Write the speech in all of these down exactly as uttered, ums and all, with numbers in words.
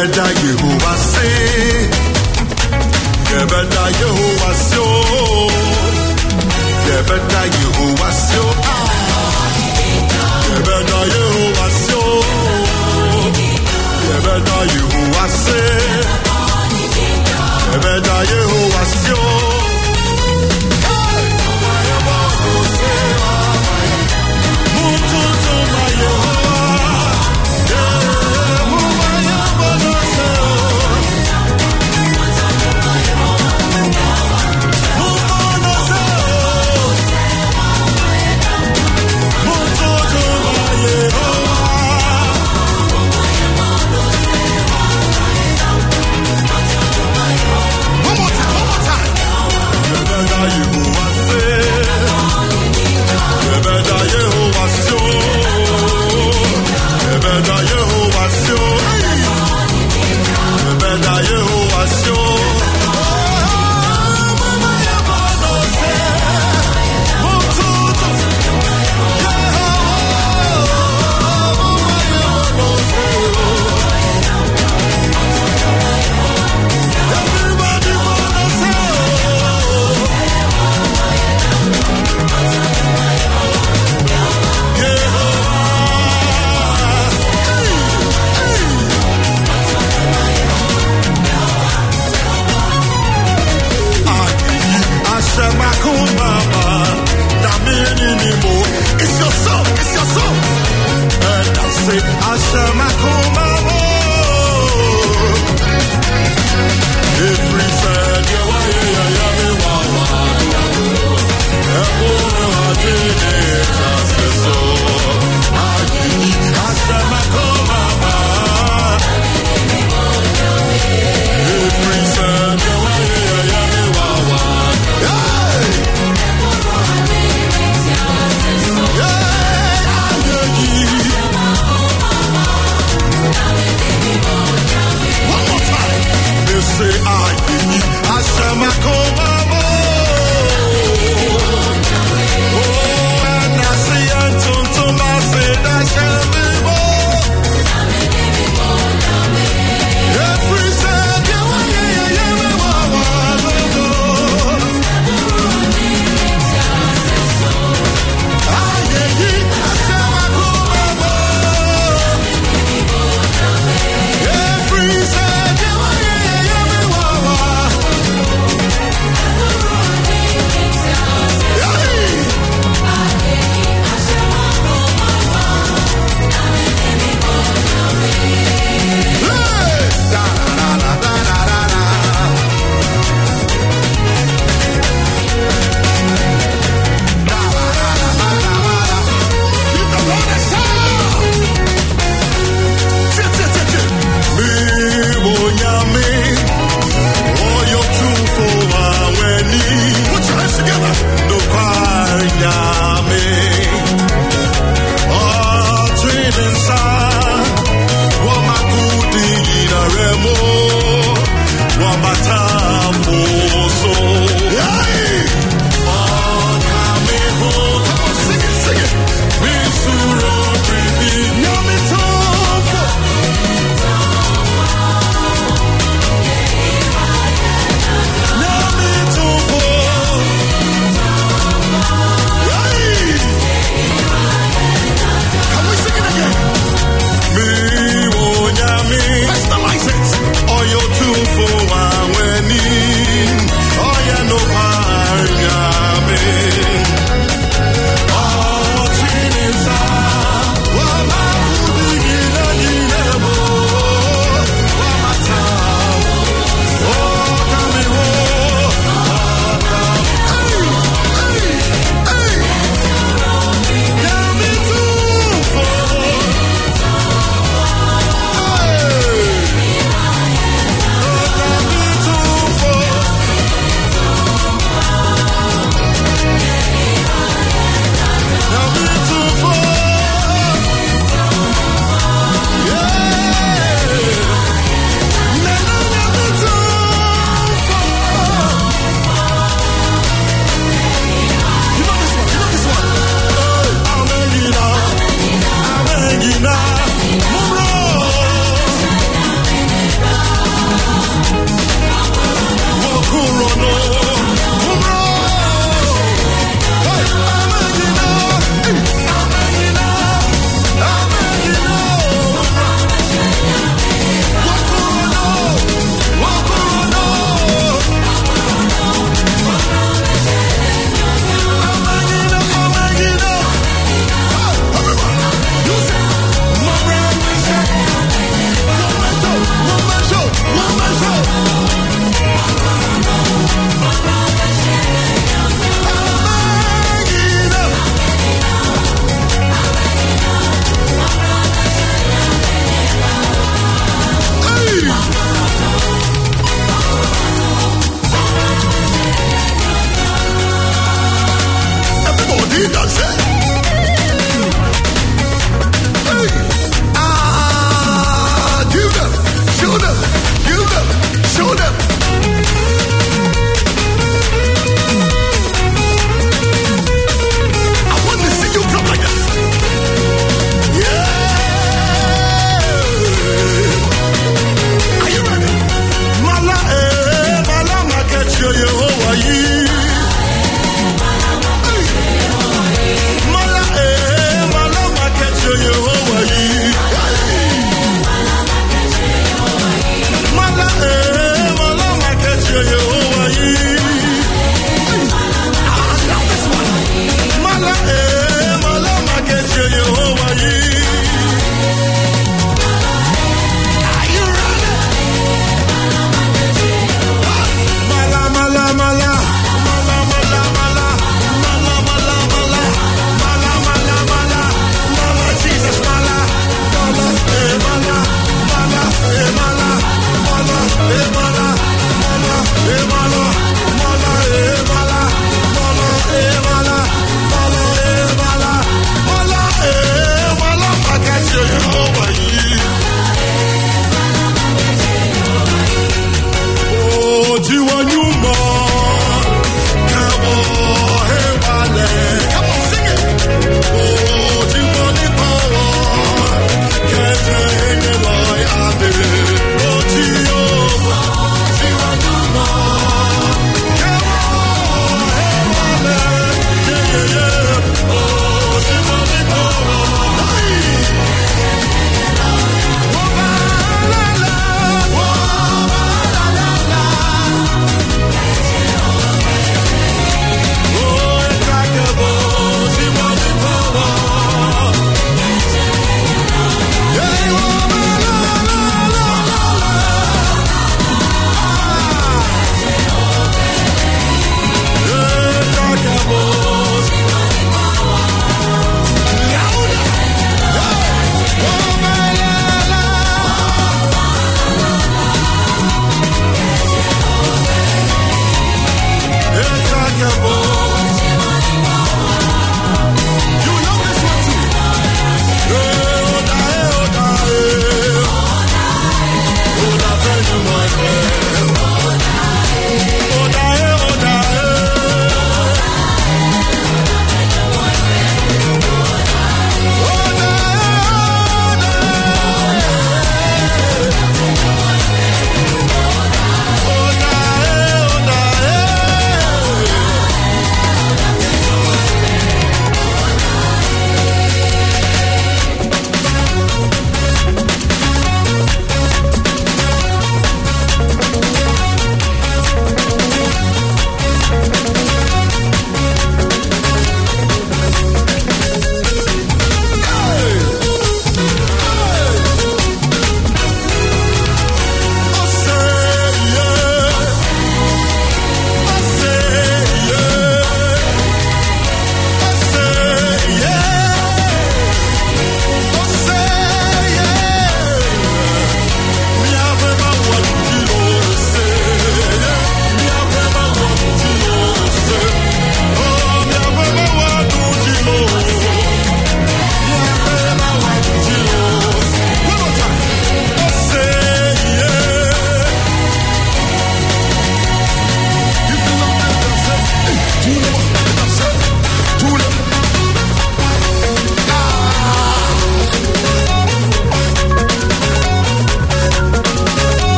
Yebeda Yehovah say, Yebeda Yehovah so, Yebeda Yehovah so, Yebeda Yehovah so, Yebeda Yehovah say, Yebeda Yehovah so.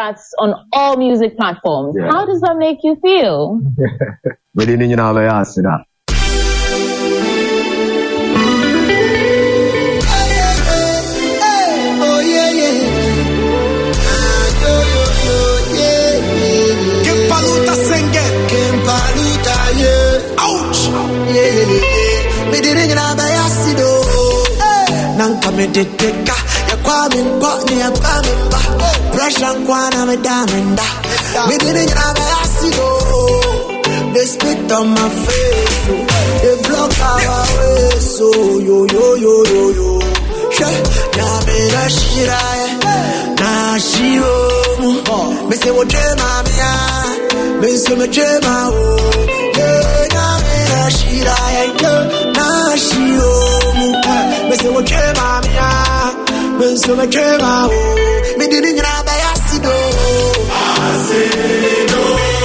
charts on all music platforms. Yeah. How does that make you feel? We didn't you know that. Nanka me deteka ya kwa me mboni ya kwa me mba pressure kwa na me damenda me didn't have a acid. They spit on my face, they block our way, so yo yo yo yo yo na me na shira na shiro me say what dream me ya me say me dream oh na me na shira na shiro me say what dream me ya me say me dream oh me didn't have a acid acid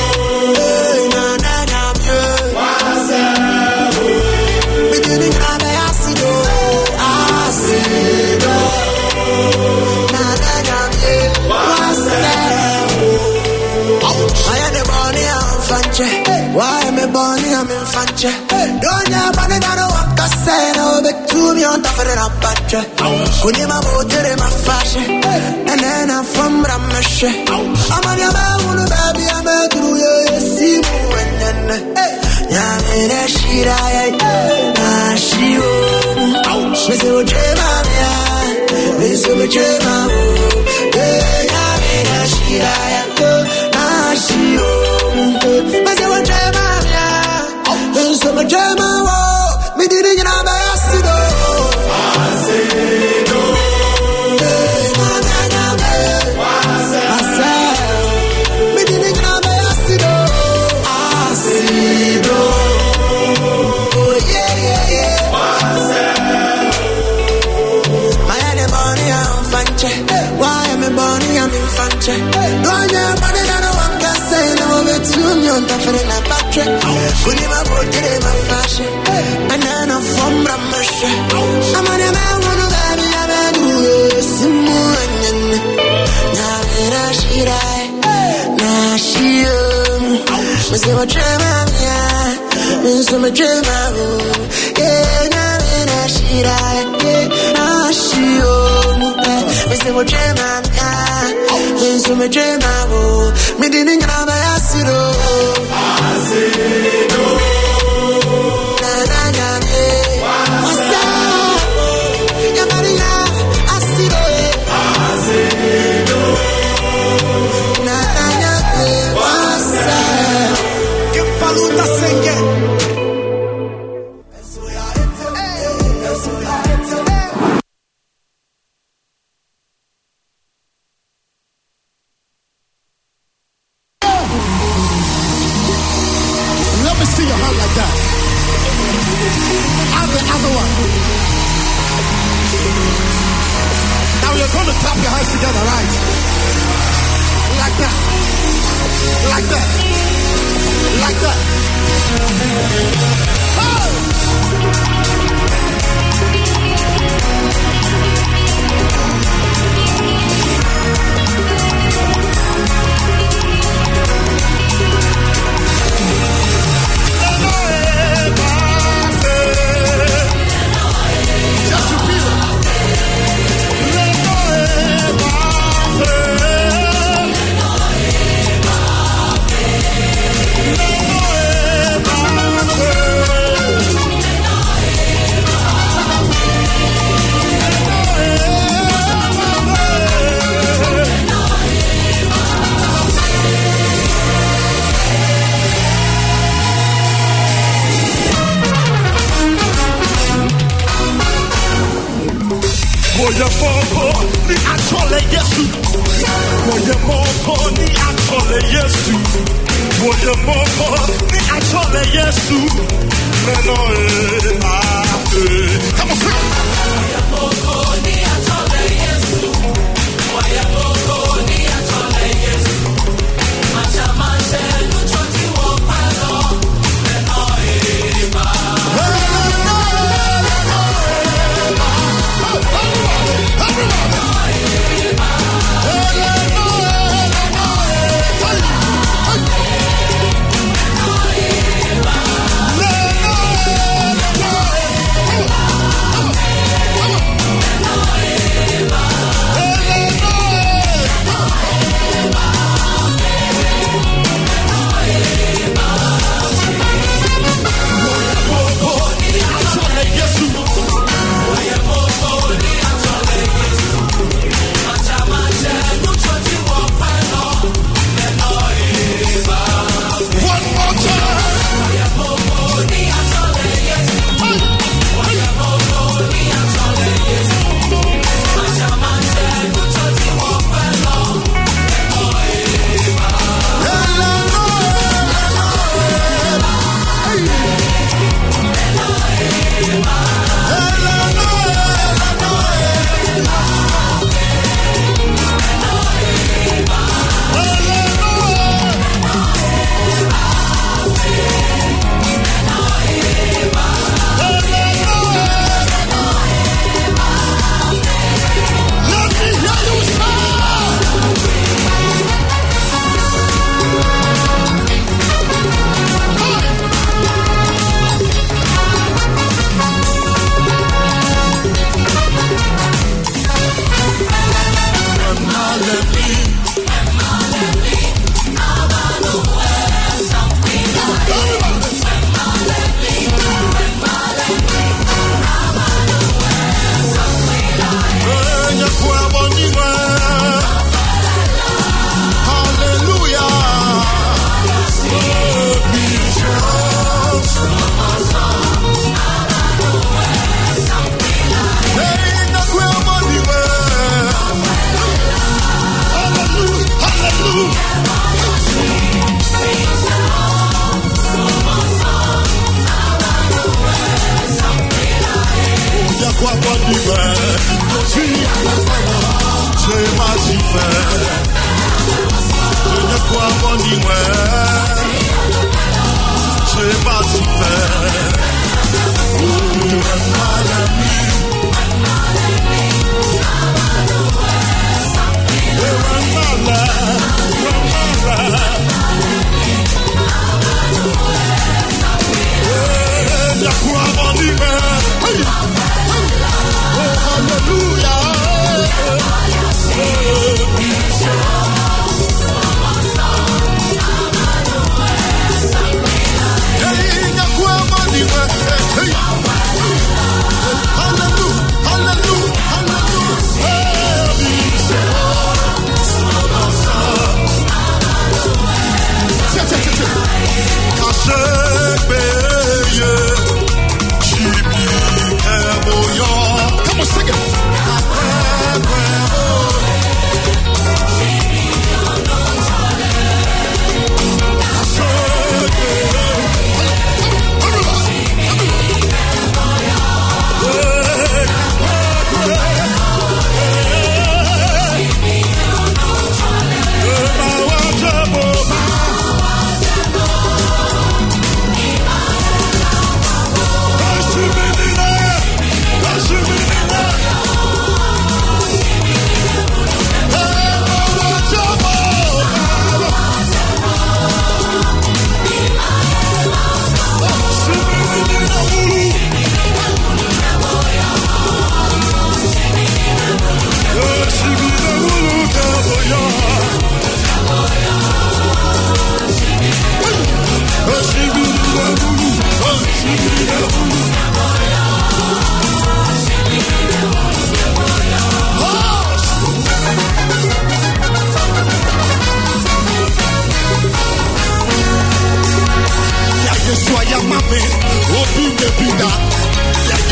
why am I born here? I'm in Fanche. Don't you have any other work? I say no, but to me on top of the rapture. Couldn't my motor in my fashion, and then I'm from Ramesh. I'm on your man, baby. I'm a true see you and then Yamina Shira, Nashio, Miss Ojema, Miss Ojema, Yamina Shira, Nashio. Mas eu adema, eu sou uma gema, me dirige na bacido, bacido, na na na bacido, me dirige na bacido, bacido, yeah yeah yeah, bacido. My anybody I'm fanche, why am I born? I'm in fanche, don't you money that I want to say no. On the front of Patrick, could you have put it in my fashion? And then I'm from Ramesh. I'm on a man, one of them, I'm a do Simon. Namina Shira, Nashio, Miss Machema, Miss Machema, Namina Shira, Nashio, Miss Machema, Miss Machema, me didn't have a acid. Acid. Na na na me. What's up? Ya Maria, acid. Acid. Na na na me. What's up? Que paluta senge.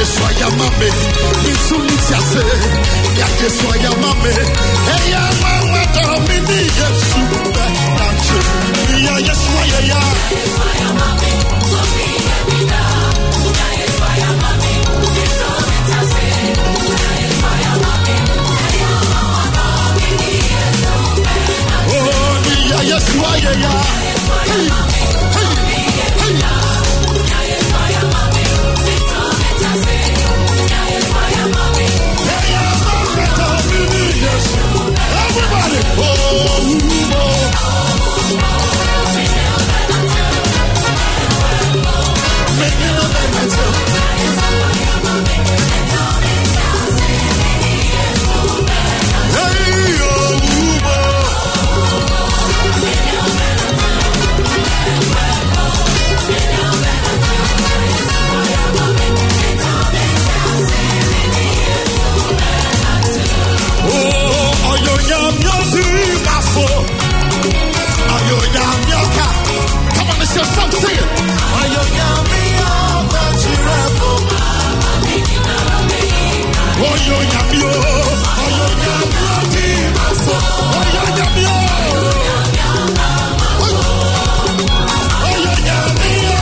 Yeswaya mame, Mitsumitiase, Yeswaya mame, hey ya mama domini Yesu Benanche, Ya Yeswaya ya, Yeswaya mame, Obi Ebina, Yeswaya mame, Mitsumitiase, Yeswaya mame, hey ya mama domini Yesu Benanche, oh Ya Yeswaya ya, Yeswaya mame, Obi Ebina, Yeswaya mame, Mitsumitiase. Everybody, oh, oh. Come on, let's just stop singing. Oh, yo, yamio. Oh, yo, yamio. Oh, yo, yamio. Oh, yo, yamio.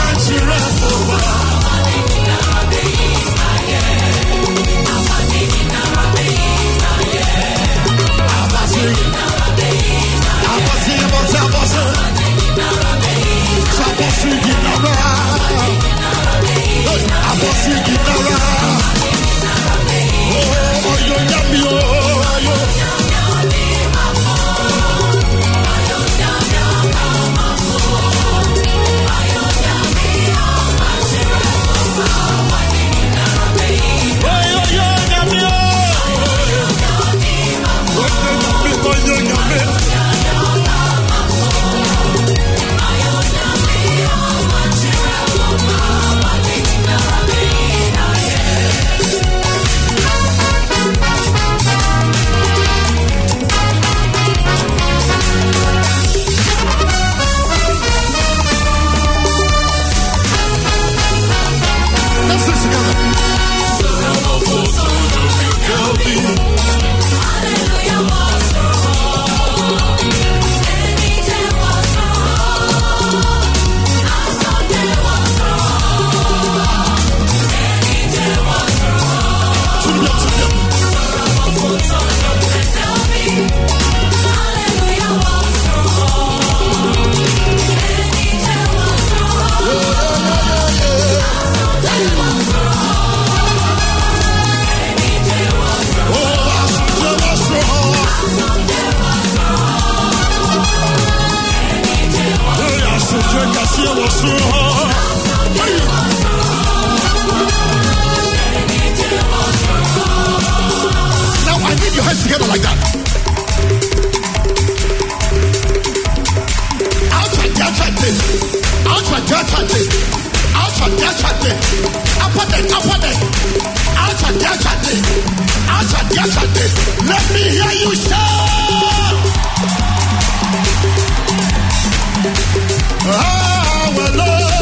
Together like that. Out and down, out and down, out and down, up and down, up and down, out and down, out and down. Let me hear you shout. Ah, well, Lord.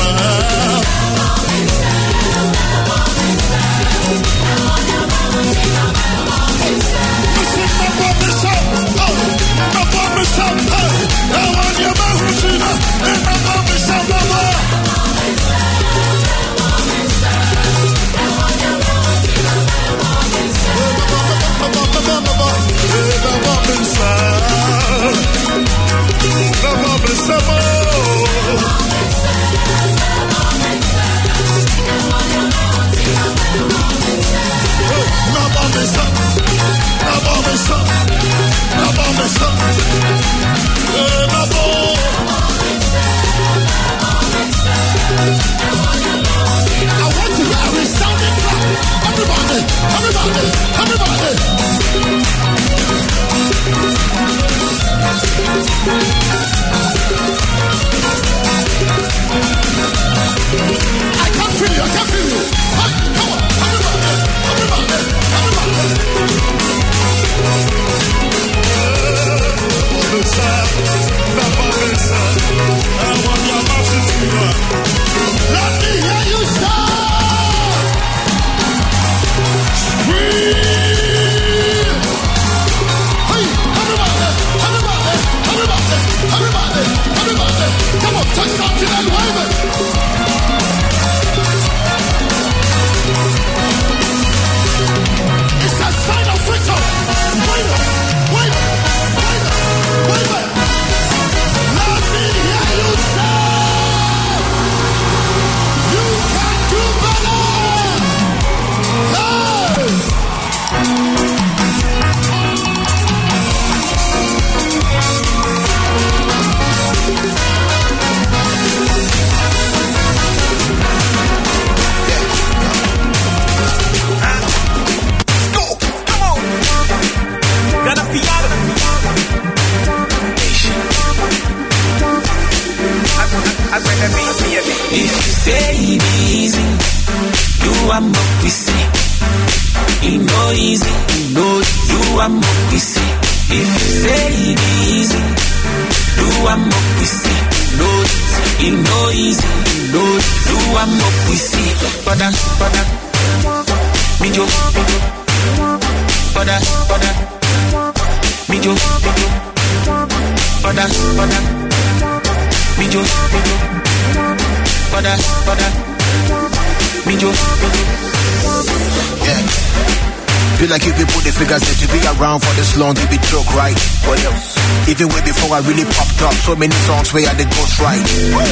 Long to be joke, right? What else? Even way before I really popped up, so many songs where I the ghost right.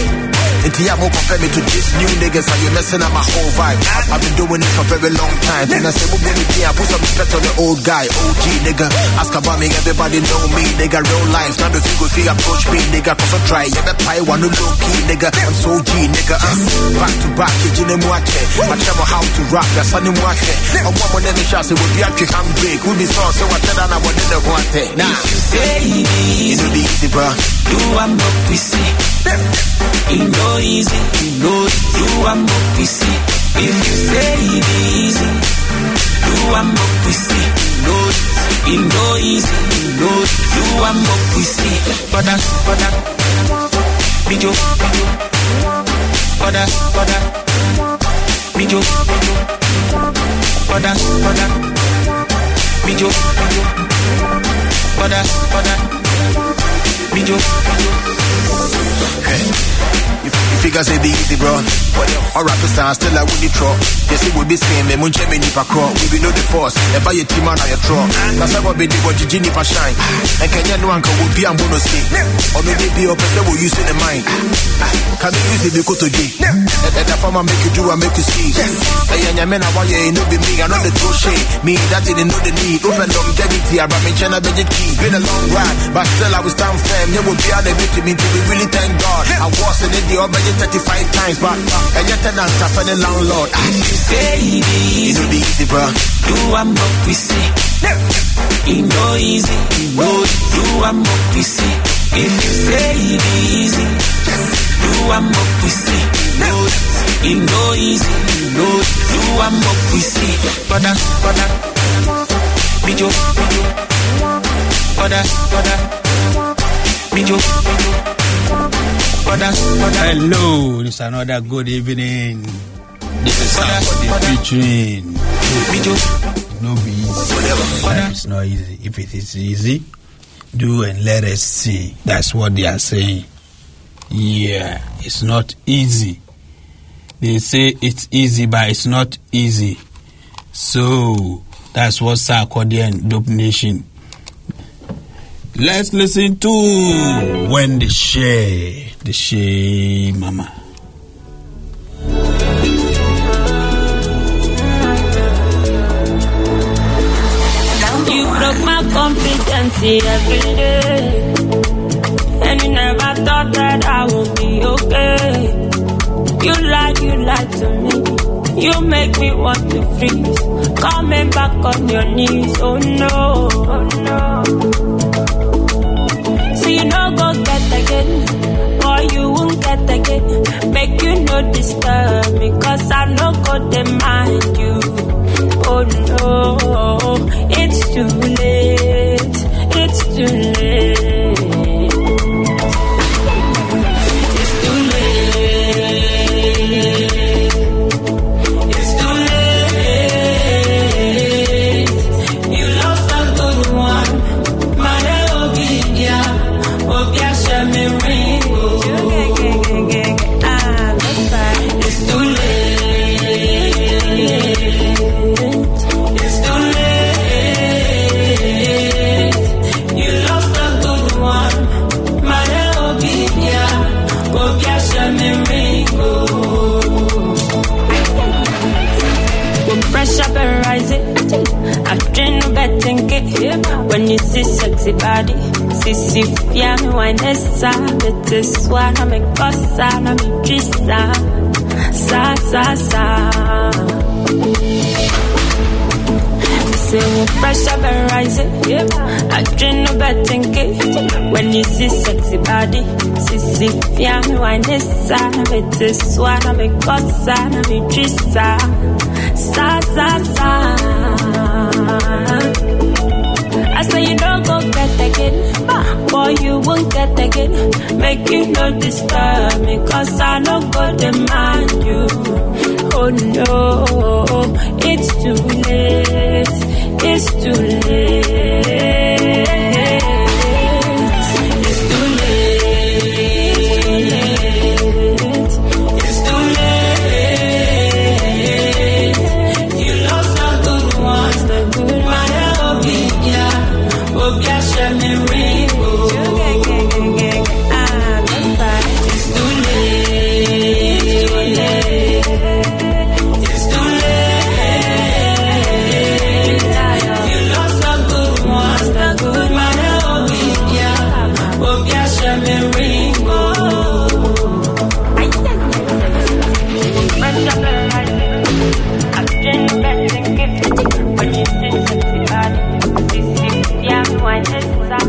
And Tiamo compare me to these new niggas, how you messing up my whole vibe. I've been doing it for a very long time. And I say, well, baby, I put some respect on the old guy, O G nigga. Ask about me, everybody know me, nigga. Real life, now the figure fee approach me, nigga. Cause I try, yeah, that pie one low key, nigga. I'm so G, nigga. Uh, back to back, you know what I tell how to rock, that's how you watch it. I'm one of them shots, it would be actually handbrake. We'll be so, so I tell her I want to want it. Now, if you say it easy, it'll be easy, bro. Do I'm up, we see. It no easy, you know it. Do I'm up, we see. If you say it easy, do I'm up, we see. Know it. It no easy, you know it. Do I'm up, we see. Bada, bada, bijo, bijo. Bada, bada, bijo, bijo. Bada, bada, bijo, bijo. Bada, bada, bijo, bijo. If you figure say be easy, bro. All rappers stand still like with the truck. They say we be same, me munche me nipa crow. We be know the force. They buy your team out of your truck. That's how we be what Gigi nipa shine. And Kenya no one can will be and bonus ski. Or maybe be up and they will use in the mind. Can you use it because to G? And that farmer make you do and make you see. Hey, and your men are why you know be me. I know the true shit. Me that didn't know the need. Open longevity. I brought me China budget keys. Been a long ride, but still I will stand firm. You will be on the bit to me to be really thank God. I was in the budget thirty-five times, but and yet I'm for the landlord. If you say it easy, it'll be easy, bro. Do I'm up, we see. It no easy, you know it. Do I'm up, we see. If you say it easy, do I'm up, we see. Know it. It no easy, you know it. Do I'm up, we see. Bada, bada, bijo, bijo. Bada, bada, bijo, bijo. Hello, it's another good evening. This is somebody featuring. No be easy. It's not easy. If it is easy, do and let us see. That's what they are saying. Yeah, it's not easy. They say it's easy, but it's not easy. So that's what Sarkodie and Dope Nation. Let's listen to When the Share, the Share Mama. You broke my confidence every day, and you never thought that I would be okay. You lied, you lied to me. You make me want to freeze. Coming back on your knees, oh no, oh no. So you no go get again, or you won't get again. Make you no disturb me, cause I no go demand you. Oh no, it's too late, it's too late. It's too late, it's too late. You lost a good one, my Obia, Obia Shame Ringo. It's too late. Pressure been rising, I dream no betting it. When you see sexy body, see see fiam wine essa, it is one I'm a cosa, I'm a trista, sa sa sa. Say pressure been rising, I dream no betting it. When you see sexy body, see see fiam wine essa, it is one I'm a cosa, I'm a trista. Sa sa sa. I say you don't go get again, boy you won't get again. Make you no disturb me, cause I no go demand you. Oh no, it's too late, it's too late. It's too late, it's too late. You lost a good one, the good one. Obia, Obia Shame Ringo. It's too late, it's too late. You lost a good one, the good one. Obia, Obia Shame Ringo. When you see sexy body, see see young wine essa.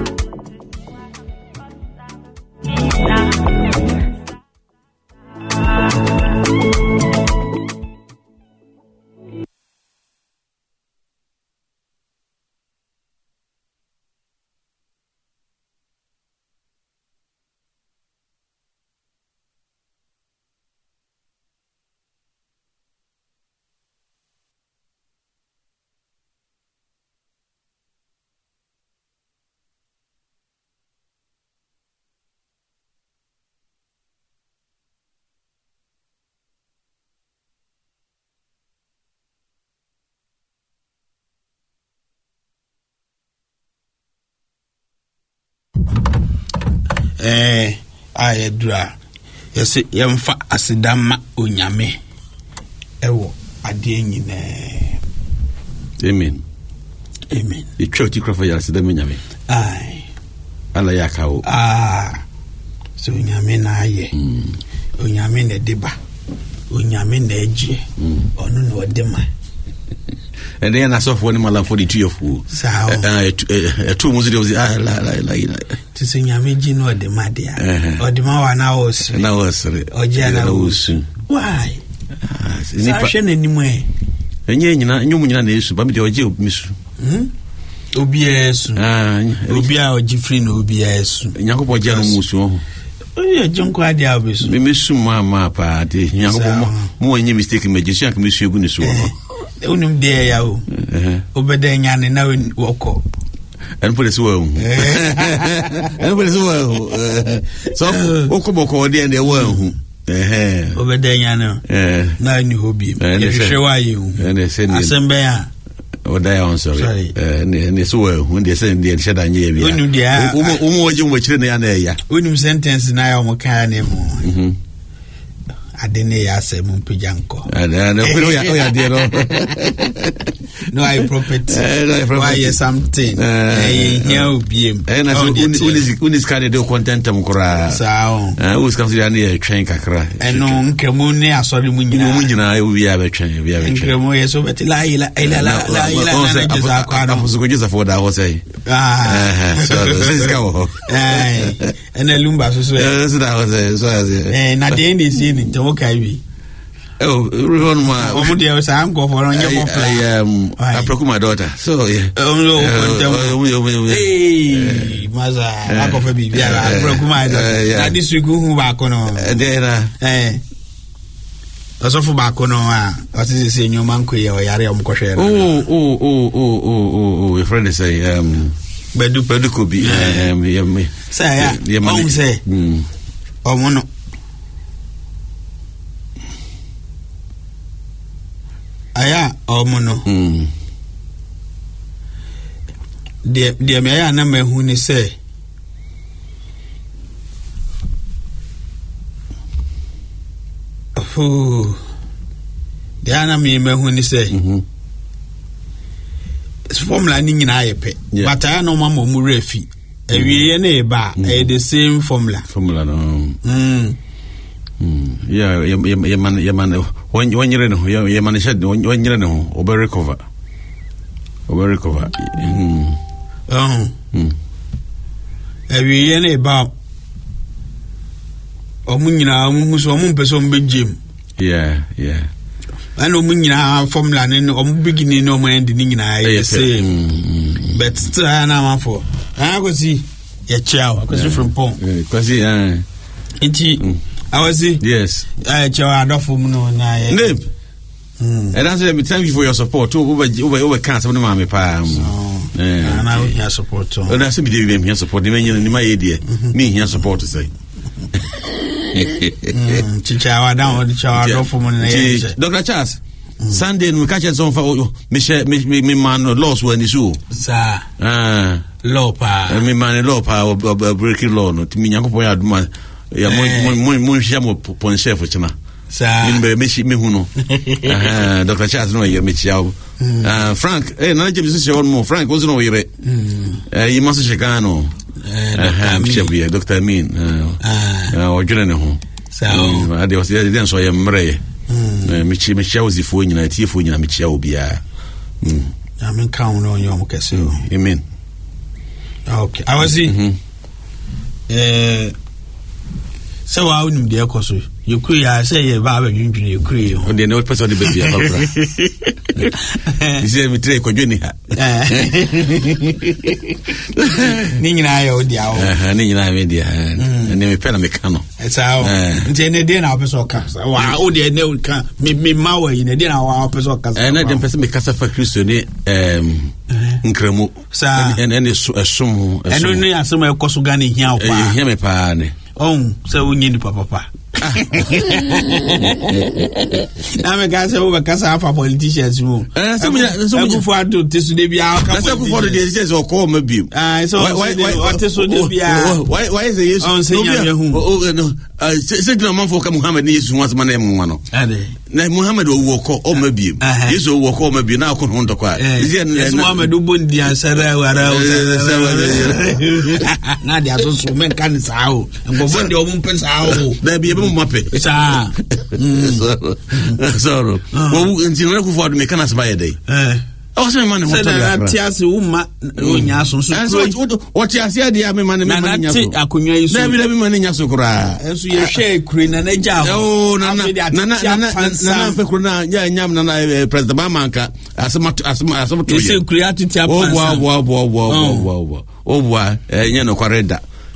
Eh, I dra. Yes, yamfa asidama onyame. Ewo ade nyine. Amen. Amen. The church ikrofa ya asidama onyame. Ai. Ala yakawo. Ah. So onyame na aye. Mm. Onyame na deba. Onyame na eje. Mm. Onu na odema. And then I saw for one man for the two of who. So, uh, two Muslims, ah, la, la, la, la. To sing Yamijin or the Madia, or the Mawa now, and I was, or Jana was. Why? Sasha anyway. And you know, you mean, but you are Miss. Obias, ah, Obia or Jeffrey, no Obias, Yakobo Janamuso. Yeah, Junko Adia Abisu. Miss Mama Party, young more any mistake in magician can be sure goodness. Unum dear Yao. Obedenian and now in Woko. And put as well. And put as well. So, Okomoko, dear, and they were. Obedenian, now in Hobby. And they show you. And they send Assembly. Or die on, sorry. And it's well when they send the shed on you. When you are which in the area. When you sentence now, Mokane. I didn't say Mumpijanko. No, I property. Why something. Here will be. And as soon as Canada content them cry. Who's considered a train cacra. And no Cremone, sorry, Munina, we have a train. We have a train. So, but Laila, I was going to afford, I was say. Ah, so this go. And a Lumba, so that was and at the end is in it. Okay. Oh, run my own dear Sam go for on your I um I procure my daughter. So yeah. Oh no, hey, Maza, I go for baby. I procure my daughter. That this week who back on there. Eh. Also for back on what is it in your man or Yari on Kosher? Oh, oh, oh, oh, oh, oh, your friend say um Bedu Bedu could be um say yeah, mom say oh mono. Aya omono mm de de me aya na mahu ni say oh de ana me mahu ni say mhm formula ni nyina ayepe but aya no mama mu refi ewie na e ba e the same formula formula no mm Mm. Yeah, yeah, yeah, man, yeah, man. When when you're in, yeah, yeah, man. Said when when you're in, over recover, over recover. Hmm. Oh. Hmm. Every year about. Omunyina, omuso, omumpeso mbejim. Yeah, yeah. I know munyina formula ne omu beginning no mo end ni nyina I say. But still na man for. I go see. Yeah, chow. Because from pon. Because uh. Inti. I was see. Yes. I chow adofo mu no na. Name. Mm. And that's me thank you for your support. Over over over cancer no mama pa. Eh. And I will support too. And that's me dey me support. Me ni my idea. Me here support to say. Mm. Chicha wa down the chow adofo mu na. Doctor Charles. Sunday we catch some for me share me me man laws when issue. Sir. Ah. Law pa. Me man law pa breaking law no. Me nyankopon ya aduma. Ya mo mo mo hia mo pon chef china. Sa me me me hu no. Ah, Doctor Charles no ye me chia. Ah, Frank, eh na je bi se one more. Frank was no yere. Eh you must sheka no. Eh, me chia Doctor Amin. Ah, o jure ne ho. Sa o ade was dey den so ye mre. Eh me chia me chia ozifo nyina tiefo nyina me chia obi a. Mm. I mean count on your kese o. Amen. Okay. I was see. Eh so I wouldn't be a course. You could say a barber, you agree on the no person of the baby. You say we take Cojunia. Ning and I owe the hour, Ning and I made the hand, and then we pen a mechano. It's how Jenny dinner episode comes. Wow, dear, no can me mower in a dinner episode. And I didn't person because of a Christian, um, Incremo, and any sumo, and only as some of Kosugani here, hear me, pane. Oh, so we need papa. I'm a guy over Casa for politicians. So we are for to this day. We are for the disease or call maybe. I saw why what is why why is the issue on saying oh no said no man for Muhammad needs once my name one. Na Muhammad will walk or maybe yes will walk or maybe now can hold the quiet. Is Muhammad Ubundi and Sarah Nadia so men can sao and go for the woman pens out there be a mappe. Ah, sorrow. Well, until I for the mechanics by a day. I was a man who tears woman. What you said, the man, I couldn't never be money in Yasukura. And so you share Queen and a job. Oh, Nana, Nana, Yam, President Mamanka, as much as some creative. Oh, wow, wow, wow, wow, wow, wow. Oh, why, you know, Correda.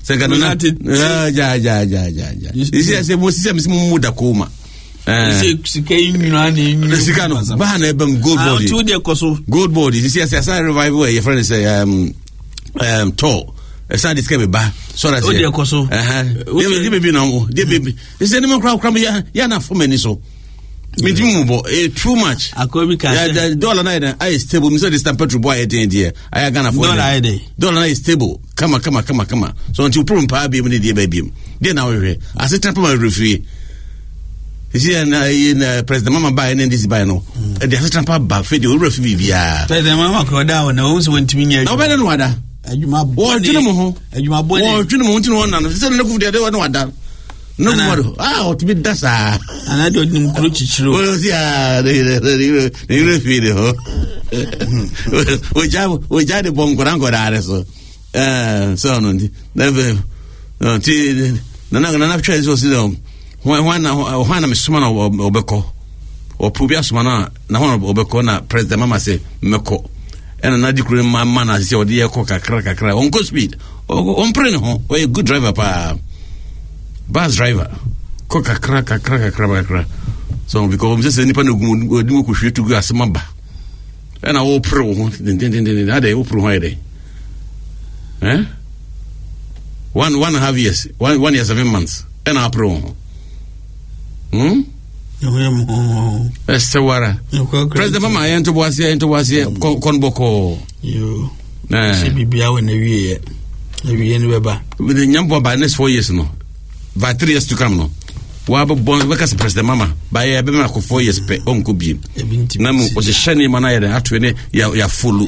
Say can not. Ja ja ja ja ja. You see, I say most systems muda koma. Eh. Sikano. Bahana ebem gold body. Two de koso. Gold body. You see, I say revival. Your friend say um um tall. I say this can ba. So that say. Oh de koso. Uh huh. They baby now. They baby. They say no crowd crowd ya ya na for many so. Me dimu bo eh too much. Akobi ka. Yeah, the dollar na I stable. Me say this time petrol boy dey there. I gonna for. Dollar I dey. Dollar na stable. Come on, come on, come on, come on. So until problem pa be me dey baby. Dey na we. I say tap my referee. You see, and in President Mama buy and this buy no. And the assistant back for the referee via. President Mama go down. No one went to me. No better than what. Ajuma bo. What you know? Ajuma bo. What you know? What you know? No, say look for the other one that. No more. Ah, to be that's ah. And I don't know Kruchichiro. Well, yeah, the the the referee ho. We jab we jab the bongo rango dare so. Eh, so no. Never. No, ti na na na na try so sit down. When when I'm sumana obeko or probia sumana na when obeko na President Mama say meko and na di kure man man say odi e ko kakra kakra on go speed on pray no o a good driver pa bus driver ko kakra kakra kakra kakra so because I'm just any pa no gumu ko hwe to go asema ba and I will pro den den den den ade o pro hoide eh one one and a half years one one year seven months and I pro. Hmm? Estewara. President Mama yen to was here to was here konboko. You. Nah. She be bia when we we any beba. With the nyambo by next four years no. By three years to come no. Wa bo bon we kas President Mama by e be ma ko four years pe onko bi. Na mo o se shani mana ye atwe ne ya ya follow.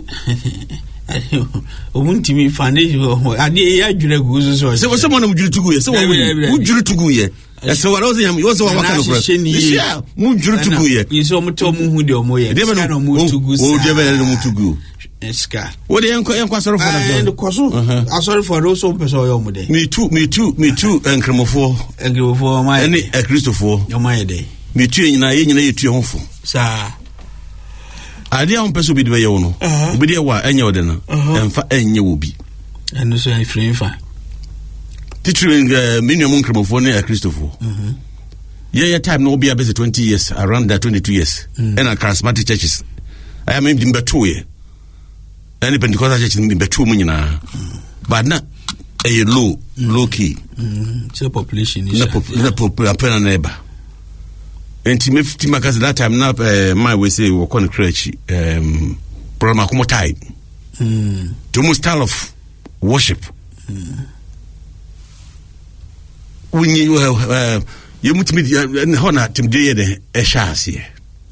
Omuntimi fane ade ya dwure guzu so. Se wo se mo na mudwuru tugu ye. Se wo mudwuru tugu ye. So what was him? You also what kind of person? Yeah, mujuru tugu ye. You saw muto muhu de omoye. They never know mutugu. Oh, they never know mutugu. Eska. What they enko enko sorry for that. And koso. I sorry for those who person yomude. Me too, me too, me too. Enkremofo. Enkremofo my. Any a Christopher. Yomaye day. Me too nyina ye nyina ye tu honfo. Sa. Ade on person bi de ye wo no. Obi de wa enye ode na. Emfa enye wo bi. Eno so en free fa. Teaching uh, minimum Christopher a Christopher. Mm-hmm. Yeah, yeah, time no be about twenty years, around that twenty-two years. Mm. And a charismatic churches. I am in Betu ye. Any Pentecostal church in Betu Munina. But not a low, low key. Mm. So population is not popular neighbor. And to me, Timakas that time now, uh, my way say, we're going to create um, Programakumo type. To most style of worship. Mm. When you uh you must meet and honor Tim Day a chance here.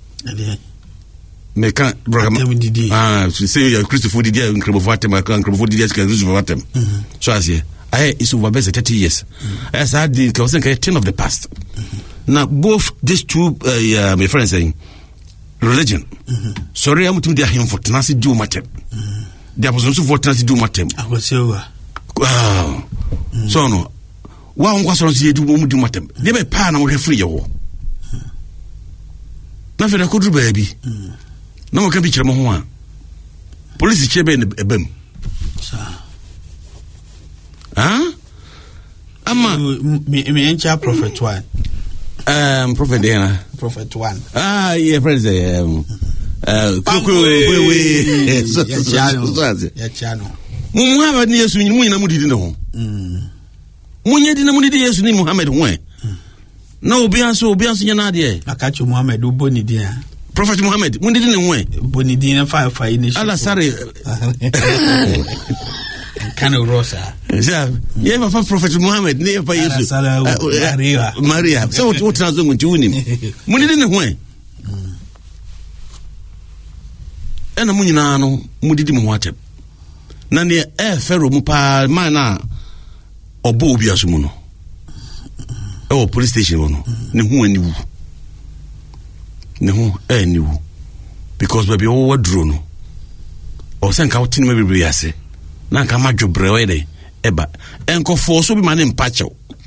Me can't ah say Christopher Didier and Crebovatem, I can't Crebovatem, Crebovatem. So as here, I is over best thirty years. As I did, I was thinking ten of the past. Now, both these two, uh, my friends saying, religion. Sorry, I'm to him for tenacity do matter. There was also for tenacity do matter. I was over. Wow. So no. Wa on kwaso nso yedu mu du matem de be pa na mo hwefri ye wo na fe da ko dru ba bi na mo kan bi kire mo ho a police chebe ne ebam sa ah ama me me encha prophet one um prophet Dana prophet one ah yeah friends um uh kuku we we so ya chano mu mu ha ba ne yesu mu nyina mu didi ne ho mm munye di na munidi Yesu ni Muhammad hwe na obi anso obi anso nya na de akacho Muhammad uboni di a Prophet Muhammad munidi ne hwe boni di na fa fa ini ala sare kana rosa ja ye fa Prophet Muhammad ne fa Yesu Maria Maria so what transo nti woni munidi ne hwe ena munyina no mudidi mu watem na ne e fero mu pa mana obo obi asumu no e o police station no ne hu aniwu ne hu aniwu because baby o wadro no o sen ka wotini me bibiri ase na nka madwobre we de eba enko force bi ma ne mpachew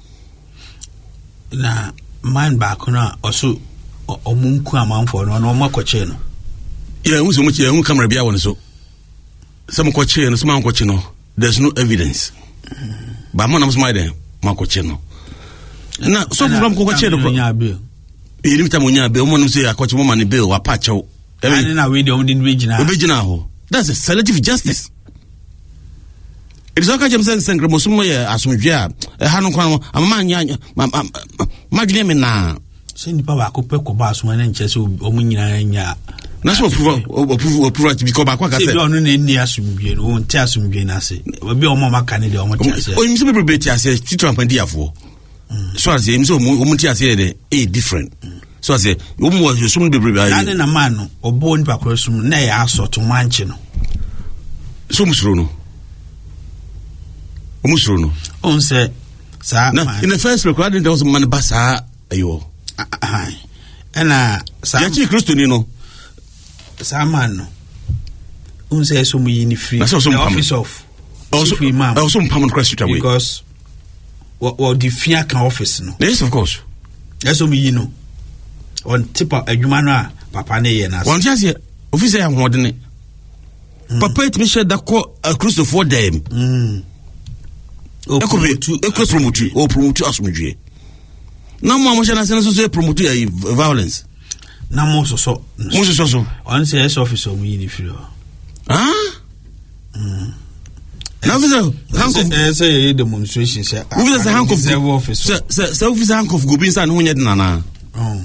na man back na oso omunku amanfo no no makoche no ya hu so mu ya hu camera bia won so some koche no some ankoche no there's no evidence ba mo na mo de mako che no na so from ko che do ko e limita mo nya be mo no say akoche mo ma ne bill wa pa chew ani na we de o din regional regional ho that's a selective justice. It is okay, James and Grimosumo, Asumia, a Hanukan, a man, Magna Mena. Send Papa Copeco Bass when and Chess or Munya. That's what prove to be called back. I said, on in the Asumia, won't tell some Genasi. Will be on Mamma Canada or Matia. Oh, you may be I said, Tito and Dia for. So I say, so Mutia said, a different. So I say, you will soon be prepared. A man or born Pacrosum, nay, I saw to Manchino. So much Runo. Musruno. On say, sir, in the first recording, there was a man basa, ayo. And uh, Sanchi Christonino Samano. Un say, so me in free office of also free man, also permanent question because what what the Fiac office, no? Yes, of course. That's what you know. On tip of a humana, Papa Nay and us. One just here, officer, I'm holding it. Papa, it me said that call a cruise to four them. O promote o promote o promote asumdwe na mo amosha na senso so promote violence na mo so so mo so so on say S officer mo yi ni free ah mm na officer handcuff say demonstration say officer handcuff say say officer handcuff go be inside no nya de nana oh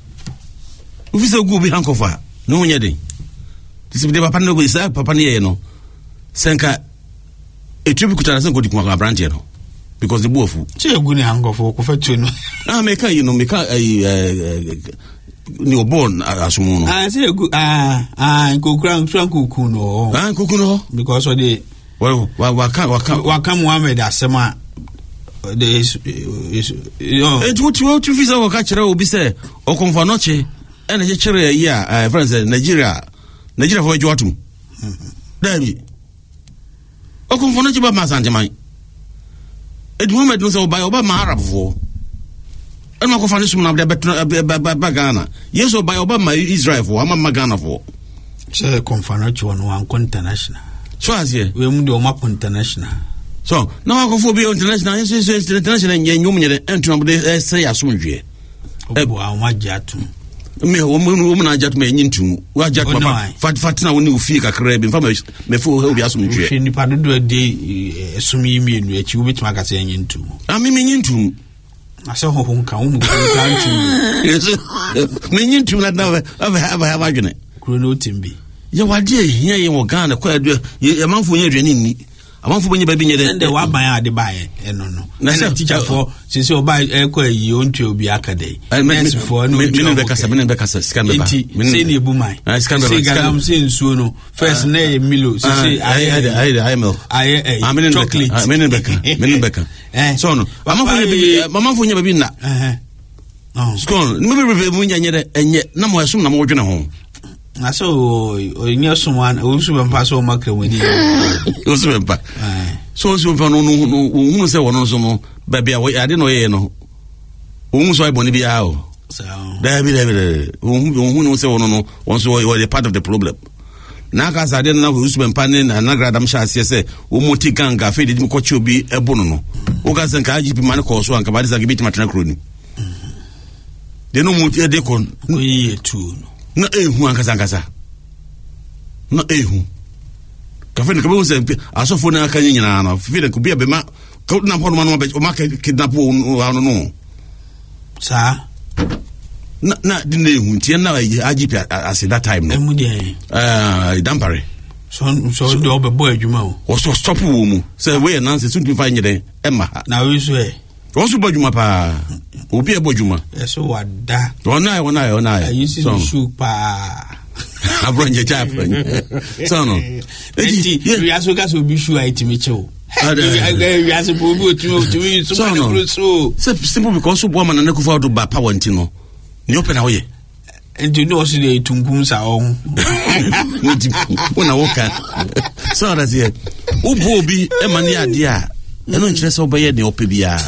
officer go be handcuff no nya de this be papa no go say papa ne ye no senka a trip could have gone to my branch, you know, because the wolf. Say a good hang for confection. I make a, you know, make a newborn as moon. I say a good ah, I go crown Kukuno, and Kukuno, because of the well, what come, what come, what come one made as summer. This is, you know, it would you to visit our catcher will be said, or come for noche, and a cherry, yeah, friends, Nigeria, Nigeria for Joatum. There Okunfona chiba masanjamai. Edwuma do so by Oba Arab for. And my confirmation of the Bagana. Yes, or by Obama Israel for Ama Magana for. So confirmation on one international. So as ye, we will do map international. So now I go for be international, yes, international and Yumunia and to say as soon as ye. Oh, my jatum. Me woman I just may into what Jack Fat Fatina when you feel a crab in farmers before he'll be asking you. She pardon do a day, assuming me in which you which magazine into. I mean, into I saw home come. Meaning to that never ever have a have argument. Chrono Timby. You are dear, here you were gone, quite a month for your I want for when you baby and the one by the buy and no no. That's a teacher for since you buy echo you want to be academy. I meant for no Becas, Becas, Scandal, Sini Bumai. I scandal, I'm saying soon. First name Milo, say I had I am I am in chocolate, Menebecca, Menebecca. So no, Mamma for your baby now. Oh, school, never when you and yet no more soon I'm working at home. I saw you someone who pass over market when you was back. So, so, who say one also, baby, I didn't know, you know, whom so I want to be out. So, there be who knows, no, once you were a part of the problem. Now, as I didn't know who's been panning and Nagradam Shas, yes, Umuti Ganga, faded in coach you be a bono. Ogas and Kaji Manako, so I can buy this agibit matracrony. They know Mutia Decon, no, ye too. No, eh, who Ankasa. No, eh, who. Café Cabo said, I saw for Nakana, Fidel could be a bema, Coat Napon or market kidnap, I don't know. Sir, not didn't they, Tiana, I G P as at that time, no, uh, Dampare. So, so the other boy, you know, was so stop woman. Say, we announce it soon to find you, Emma. Now you say. Also, Bojuma, pa, Ubi Bojuma. Yes, so what that? One eye, one eye, one eye. I used to shoot pa. I brought your tap. So, no. We are so gas will be sure I to meet you. I asked to me, so simple because of woman and I go out to buy power and Tino. You open away. And you know, see the Tunguns are on when I walk out. So that's it. Who will be a mania, dear? I don't just obey the O P B R.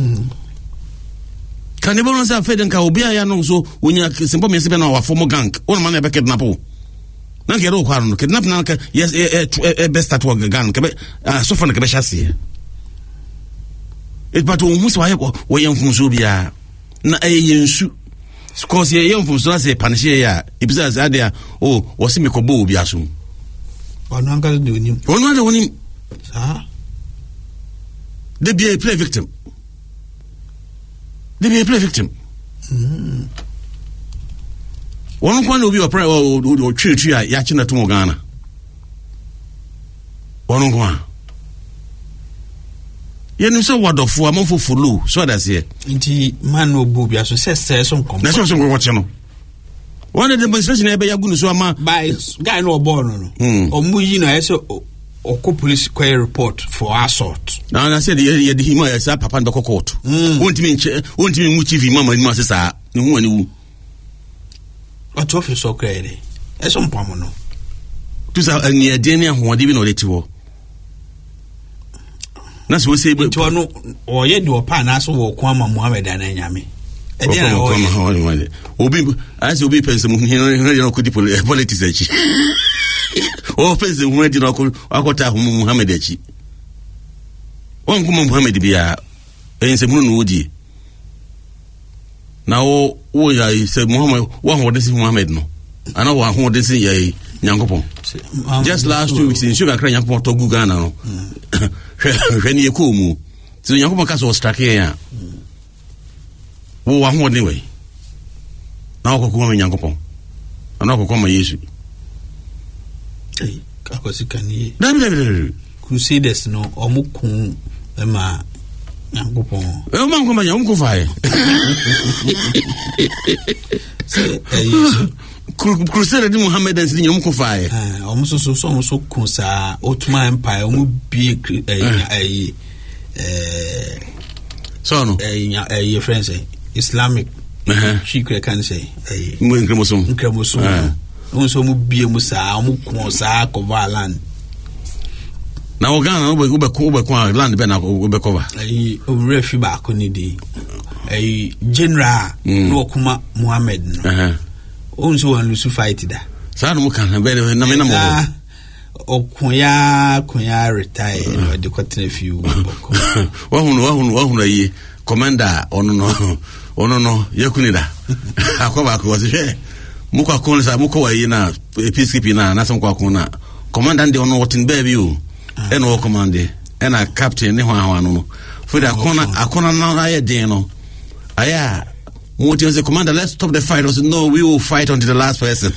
Can you balance a fed and Kaubia? No, so when you are simple, Miss our former gang, one man ever kidnap. Now get all quarrel, kidnap Nanka, yes, a best at work gun, uh, so far, Cabashasi. it but who so why young from Zubia na a yensu cause ye young from so say panishia if says there oh was me kobo biasu one uncle doing him one other one ah they be a play victim they be a play victim mm one one will be a prayer or tree tree yachina to Ghana one one you so what of for for fulu so that's here inti man no bobia so say say so come na so so what you know one of the demonstration e be yagu so ama by guy no born no omu yi na say oko police query report for assault na na say the the him ya say papa ndoko court won't mean won't mean mu chief mama ni ma say sa ni hu ani wu what office so query e so mpamo no tu sa ani ade ni ahode bi na odeti wo na so say be to no o ye de opa na so wo kwa ma Muhammad ananyame e dey na o obi as obi pense mu hin no kudi politics achi o pense mu di no akota hu Muhammad achi won kuma Muhammad bia ense mu no wodi na o wo ya say Muhammad wa ho de si Muhammad no ana wa ho de si ya Nyankopon just last two weeks in sugar cry Nyankopon to Ghana no hwɛ ne yɛkɔ mu so Nyankopɔn ka so strike ya wo wa ho ne we na okoko ma Nyankopɔn ana okoko ma Yesu eh akosi kanie na bi crusaders no omukun ma Nyankopɔn e ma nko ma Nyankopɔn fae eh Crusade di Muhammad and sin yom ko fae ah omo so so so so kun sa Ottoman Empire omo bie eh eh so no eh eh friends Islamic eh she can say eh mo nkremoso nkremoso omo so omo bie mu sa omo kun sa cover land na Ghana no be be ko be ko land be na be cover eh omo fi ba ko ni di eh general no kuma Muhammad no eh onso wan lusu fight da sa no kan be na me na mo okunya kunya retire no de kwatena fi wo boko wa hunu wa hunu wa hunu yi commander ono no ono no yakunida akoba ko se muko akon sa muko wa yi na peacekeeping na na sam ko akon na commander ndi ono wotin baby o e no commande e na captain ne ho ahwa no for da akona akona na aye den no aya what you say, Commander, let's stop the fight. I said, no, we will fight until the last person.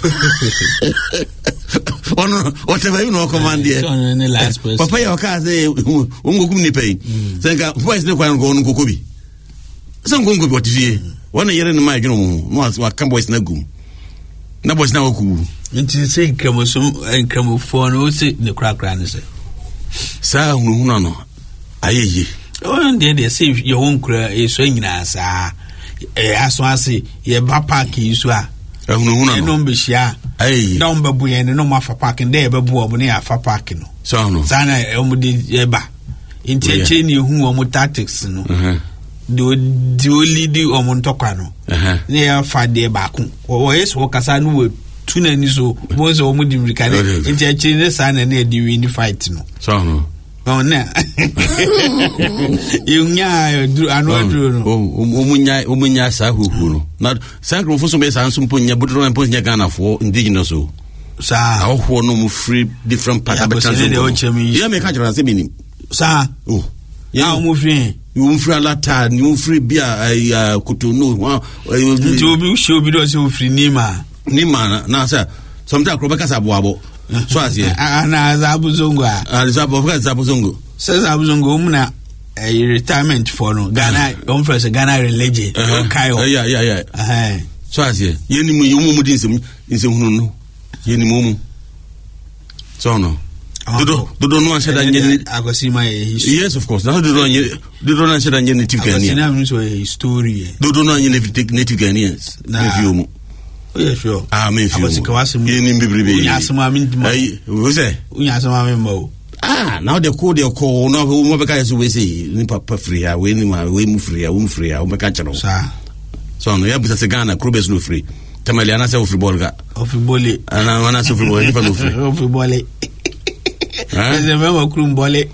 Oh, no, whatever you know, Commander. The last person. Papa, your car say, Ungo Kuni pay. Say, why is the one going to Kukubi? Some Gungo, what is he? One year in the mic, you know, once what Cambo is Nagum. That was now cool. Until say, Cramosum and Cramophone, who say the crack ran, say, Sir, no, no, aye. Oh, and then they say your own cry is swinging as ah. Eh aso ase ye ba park yisu a ehunu hunu no no be hia ai na on babu ye no ma fa park nde be bu obo ne ya fa park no so no sana e omo de ye ba incheche ni hu omo tactics no eh do do lead omo ntokwa no eh ne ya fa de ba ku o yeso wo kasa no we tuna ni so bo so omo di mrika ne incheche ne sana ne di win fight no so no oh na yunya dru anodru no omunya omunya sa huhu no na sankro fo so be sa nsumpo nya bodro na nya Ghana fo indigenous so sa aho no mu free different part of the country ya me ka jira se binim sa oh ya mu free you free alata you free bia ya Cotonou ti obi show bi do se free nima nima na sa sometimes krobeka sa boabo so asie ana zabu zongo a zabu ka zabu zongo se zabu zongo umna a retirement for no Ghana on first Ghana religion okay yeah yeah yeah eh so asie yeni mu yumu mu dinsem insem hunu no yeni mu so no dodo dodo no answer that yeni agosima yes of course dodo no dodo no answer that yeni native Ghanaian agosina means a story dodo no yeni native Ghanaians if you oh yeah sure ah me feel yeni bibribe unya asema mi ai wo say unya asema mi mo ah now the code the call no mo be ka so we say ni papa free ah we ni ma we mu free ah we mu free ah o be ka chero sa so no ya bisa se Ghana Krobes no free tamali ana se free ball ga free ball ana ana so free ball ni pa no free free ball Ese memo krumbole.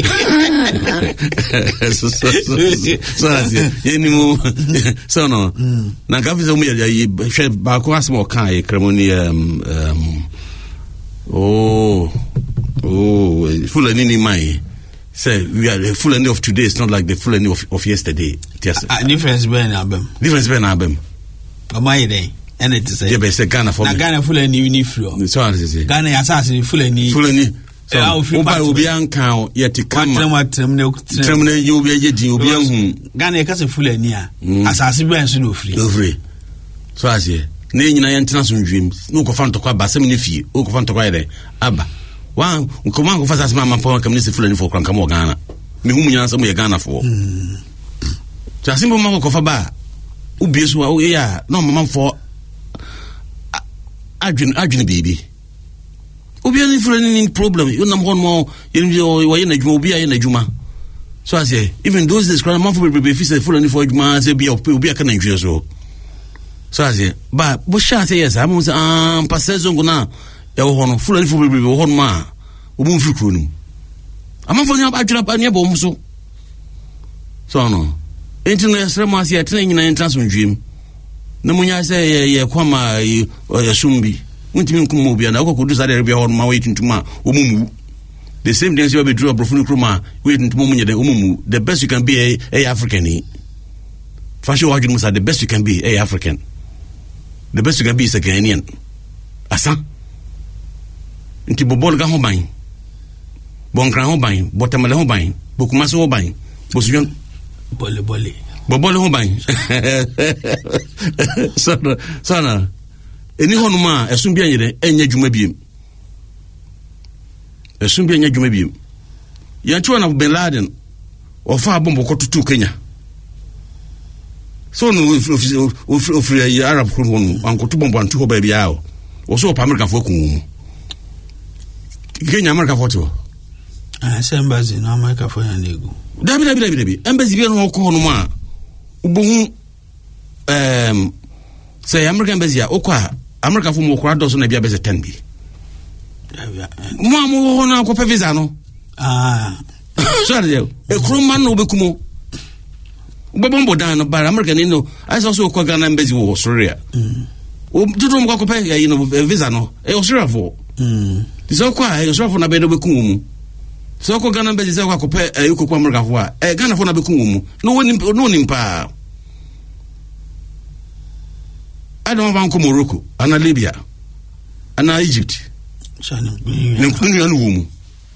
So so so asi. Yeni mu so no. Na ka fizo mu ya hwe ba ko asmo kan e kremoni um um oh oh Fulani ni mai. Say we are the Fulani of today is not like the Fulani of, of yesterday. Yes. A difference be na abem. Difference be na abem. Amai dey. And it is a say Ghana for me. Na Ghana Fulani ni free. So as say. Ghana ya say Fulani. Fulani. So oba obi anka yet come. Trem ne trem ne you be yedi obi anhu. Ghana ya say Fulani a. Asase be enso no free. No free. So as say. Na nyina ya ntena so ndwem. No ko fa ntokwa ba sem ne fie. O ko fa ntokwa yede. Aba. Wa ko man ko fa sase ma pa kam ne se Fulani for kranka mo Ghana. Me hu nyina so mo ye Ghana for. So asimbo man ko fa ba. Ubi so o ya no man for Adwin adwin baby. Obi any Fulani problem. You nam hon mo you wa ye na djuma obi aye na djuma. So I say even those days crime man for be fi say Fulani for djuma say be obi aka na nhwe so. So I say ba bo sha say yes am say am passe zongo na e wo hono Fulani for be wo hono ma obi mfiri kro num. Am for nya adwira pa ne bo mo so. So no. Enti no yesre mo ase atena nyina entraso ndwem. Na munya say ye ye kwama ye sumbi untimi nkum obi na akokodu sa de bia ho ma we tuntuma omumu the same thing you be draw brofunu kroma we tuntumo munye de omumu the best you can be a, a African eh fashion wajun musa the best you can be a African the best you can be is a Ghanaian asa nti bobol ga ho ban bonkran ho ban botamale ho ban bokuma so ho ban bosujon bole bole bobole ho ban sana sana eni honuma esum bia nyere enya djuma biem esum bia enya djuma biem yantu na Ben Laden ofa bombo kotutu Kenya so no ofri Arab kru wonu ankotu bombo antu ho ba bia o so pa America fo kun Kenya America fo to ah sembazi na America fo ya nego dabi dabi dabi dabi embassy bia no ko honuma ubohu um say American embassy okwa America fo mo kra do so na bia be ten bi mo mo ho na ko pe visa no ah so there e kroma no obekumo ubabombo dan no bar America ni no I also ko Ghana embassy wo Australia o tutu mo ko pe ya you know visa no e Australia fo mm so kwa e Australia fo na be do bekumo mu so ko Ghana embassy so ko pe e ko ko America fo a e Ghana fo na bekumo mu no woni no ni mpa I don't want to Morocco, and Libya, and Egypt. Nkunu ya numu.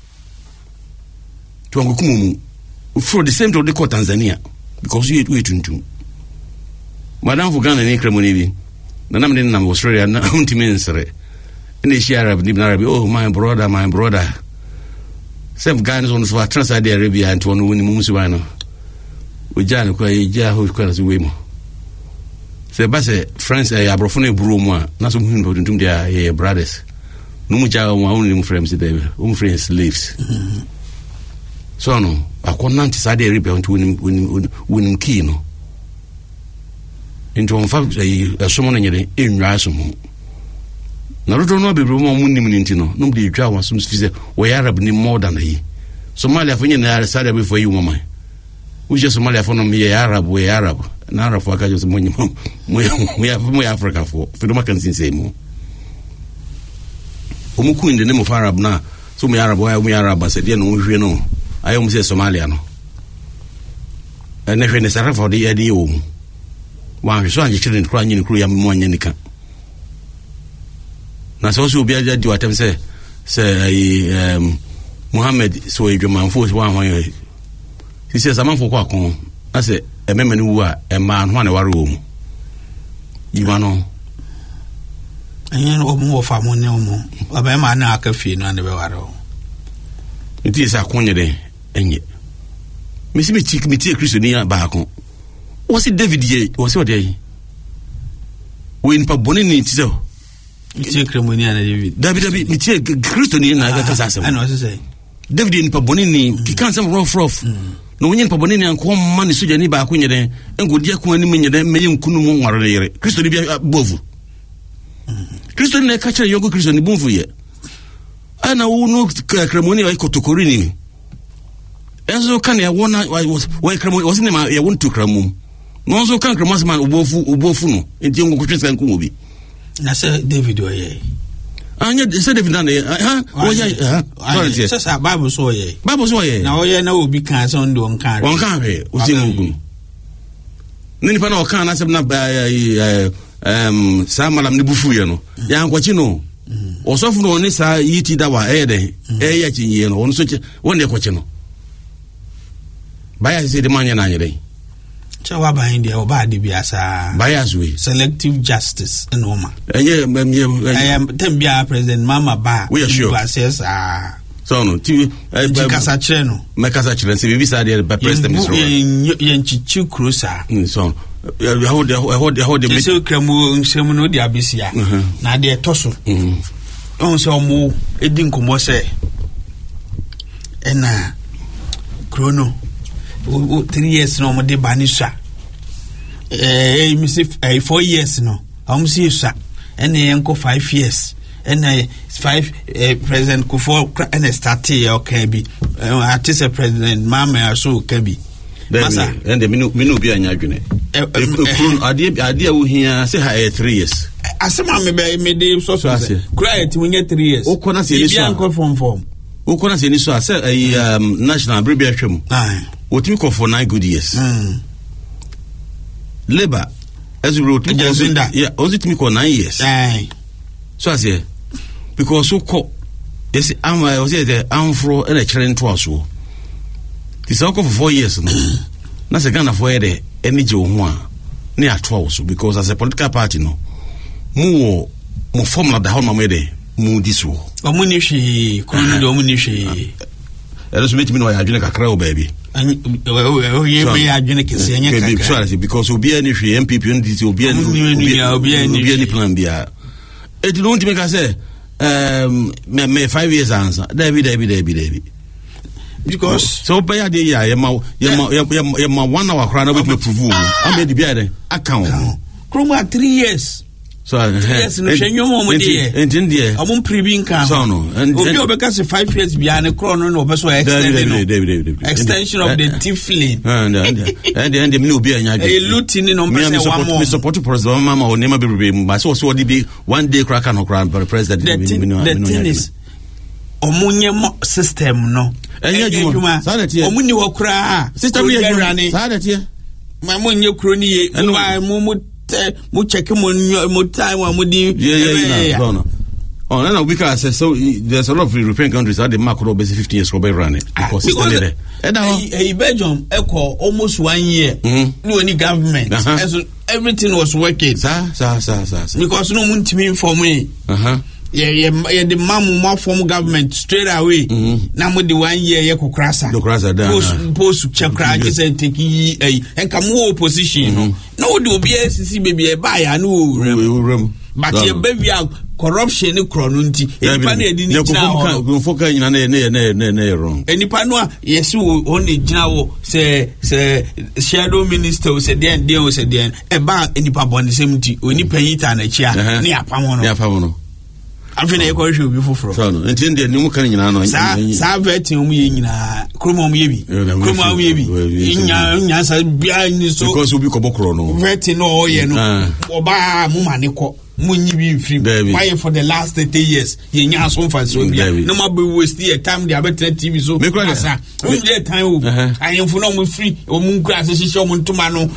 Tuango kumumu. For the same to the court Tanzania, because you wait tuntu. Madam for Ghana ni kremoni bi. Na namde na Australia na untimensere. Ine shi Arab ni Arab. Oh my brother, my brother. Some Ghanaians on for Saudi Arabia and to onu ni mumu subano. Ujana kwa ija ho kwa zuwemo. Se base friends eh abrofone bro mu a na so hu no tuntum dia eh brothers no mu ja wa unu mu friends dey um friends slaves so no akonna nti Saudi Arabia nti woni woni key no into on fact eh asomo na nyere enwa asomo na rodo no be bro mu mu nim nti no no be dwa wa so se we Arab ni more than he Somalia fo nyina Saudi Arabia for you mama uje Somalia fo no me Arab we Arab na Arab fo akajo monyi mo mo Africa fo fido makansin say mo omuku in the name of Arab na so me Arab why me Arab say dey no hwe no ayo mo say Somalia no ene hwe ne sara fo dey dey o wa hwe so anje children kro anyi kro ya mo anya nika na so so obi aja di watem say say um Muhammad so edwaman fo wa hwan he says amanfo kwa kon ase ememene wu a ema no na ware wo mu yiwa no enye no mo wo fa mo ne mo aba ma na aka fi no na be ware wo nti sa konye de enye mesi me tik me tie Kristo ni ba kon wo si David ye wo si ode yi wo in pa boni ni ti so tie kremoni na David David David me tie Kristo ni na ga kasa asem I know what to say David in pa boni ni ki kan sem rough rough no wonyen pa boni ni anko ma ni soja ni ba ko nyede engodi akon ani nyede meye nkunu mu nware yere Kristo ni bia bovu Kristo ni ka kire yogo Kristo ni bonfu ye ana wo no kramoni wa kotokori ni enso kan ya wona wa kramoni wo sinema ya won to kramum no so kan kramasi man obofu obofu no enti ngo kwetsa nko obi na say David oye anya say David na ha oye ha sorry say say Bible so oye Bible so oye na oye na obi kan so ndo nkan won kan he o sin ogun nini pa na o kan na se na um samalam ni bufu ye no ya nkwachi no osofu no ni sa yiti dawa eh de eh ya chinye no won so won de kwachi no baya se de manya na nyere chawa behind there oba de biasa bias we selective justice no ma enye memye I am tembia president mama ba we are sure access ah so no ti kasa chere no me kasa chere se bibi sa de president so yen chichi krosa so ya hold hold hold the so kremu nsem no de abesia na de etoso on se omo edi nkomo se ena krono o three years no mo de banisha eh mi se eh four years no am si sa ena enko five years ena five eh, president Kufuor ena start e okay bi artist president mama so kabi masa ende minu minu bi anya adwene ade ade a wo hia se ha three years asema me be me de so so kura ti wonya three years ukona se ni so bi form form ukona se ni so ase um national bribia hwem ah otimi ko for nine good years mm labor as we wrote yeah otimi ko nine years eh so ase because so ko yes am I was there am fro and a children to us so this for four years no na se Ghana for there any je ho a na ato so because as a political party no mu mu formula da ho ma me de mu diso omu ni hwe kunu de omu ni hwe ero so metimi no ya adwene kakra o baby oh ye be adwene kese anya kakra because obi ani hwe M P P on this obi ani obi ani plan bia it don't make us say um me, me five years answer David David David David because so pay dey ya ye ma ye ma ye ma one hour kra na we prove am be dey bia dey account kroma three years so yes no hwenyo mo dey entin dey amon privin kan so no obi obeka se five years bia ne kro no no obeso extend extension of the tiflin and and and me obi anya dey e luti ni no mpese one more me support president mama o nema be be so so dey one day crack no crack president the thing is omunye system no enye juma omuni wo kra system ye juma sa da tie ma munye kro ni ye mu mu mu check mu mu time mu di yeah no no oh no because so there's a lot of European countries that the mark rob is fifteen years rob run it because system there eh Belgium echo almost one year no any government so everything was working sa sa sa sa because no muntimi for me uh-huh yeah yeah yeah the mamu more form government straight away na mo the one year ye kokrasa kokrasa da post post chakra just take eh enka mo opposition no no do obi asisi baby e ba ya no rem but ye baby corruption ni krono nti enipa na edi ni gina wo foka nyina na na na na wrong enipa no yes wo on the gina wo say say shadow minister say den den say den e ba enipa bond semti onipa yita na chia na yapamo no yapamo no afina e ko hwe obi foforo so no enti ndi ni mu kan nyina no sa sa vetin mu ye nyina kroma mu ye bi kroma mu ye bi nya nya sa bia ni so because obi ko bokoro no vetin no o ye no oba mu mane ko mu nyi bi free why for the last thirty years ye nya so fa so bia no ma be waste your time dey abet T V so asa o dey time o ayemfo no mu free o mu nkura se hihye o mu ntoma no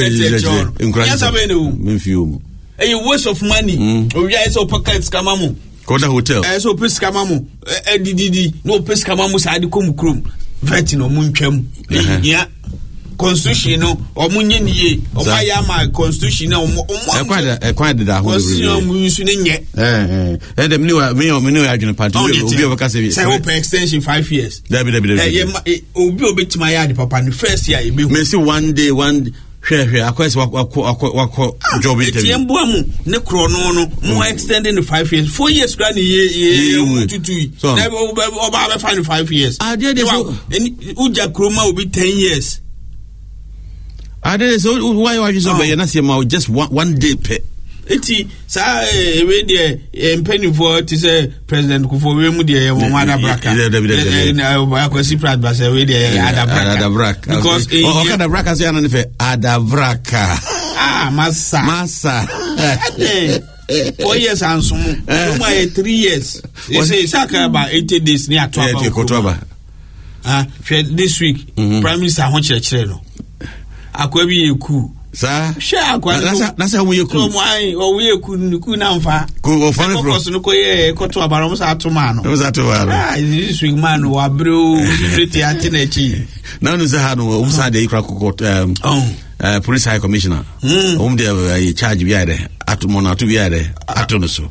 nkura sa be no menfio mu a waste of money o wi so pockets kamamu Koda hotel eh so pes kamamu eh didi no pes kamamu sa de kom krom vet no muntwam ya constitution no omunye niye o ma ya ma constitution no o kwada e kwada da ho constitution mu yusu ne nye eh eh dem ni wa me me no ya dwene party obi obeka se say hope extension five years dabi dabi dabi eh obi obetima ya de papa no first year e be me see one day one hwe hwe akwese wako wako job interview e mbo amu ne kro no no mo extending the five years four years gra ni ye tutu na oba be find five years ah dey dey so uja kroma obi ten years ah dey so why why you so be na say ma just one, one day pe eti sa we de empeni for to say President Kufuor we mu de mo Adabraka na Kwesi Pratt ba say we de Adabraka because o Adabraka say na fe Adabraka ah massa massa four years and some more three years they say saka about eighty days near twelve ah this week Prime Minister ho chire no akwa bi eku sa she akwa na sa wo yeku mo ai o we eku nuku na mfa ko fane pro so no ko ye ko to abaro mo sa atoma no mo sa to abaro ah this week man wa bro free ati na chi na no sa ha no wo sa de ikra ko um uh, police high commissioner um de uh, charge bi ade atomo na to bi ade atono so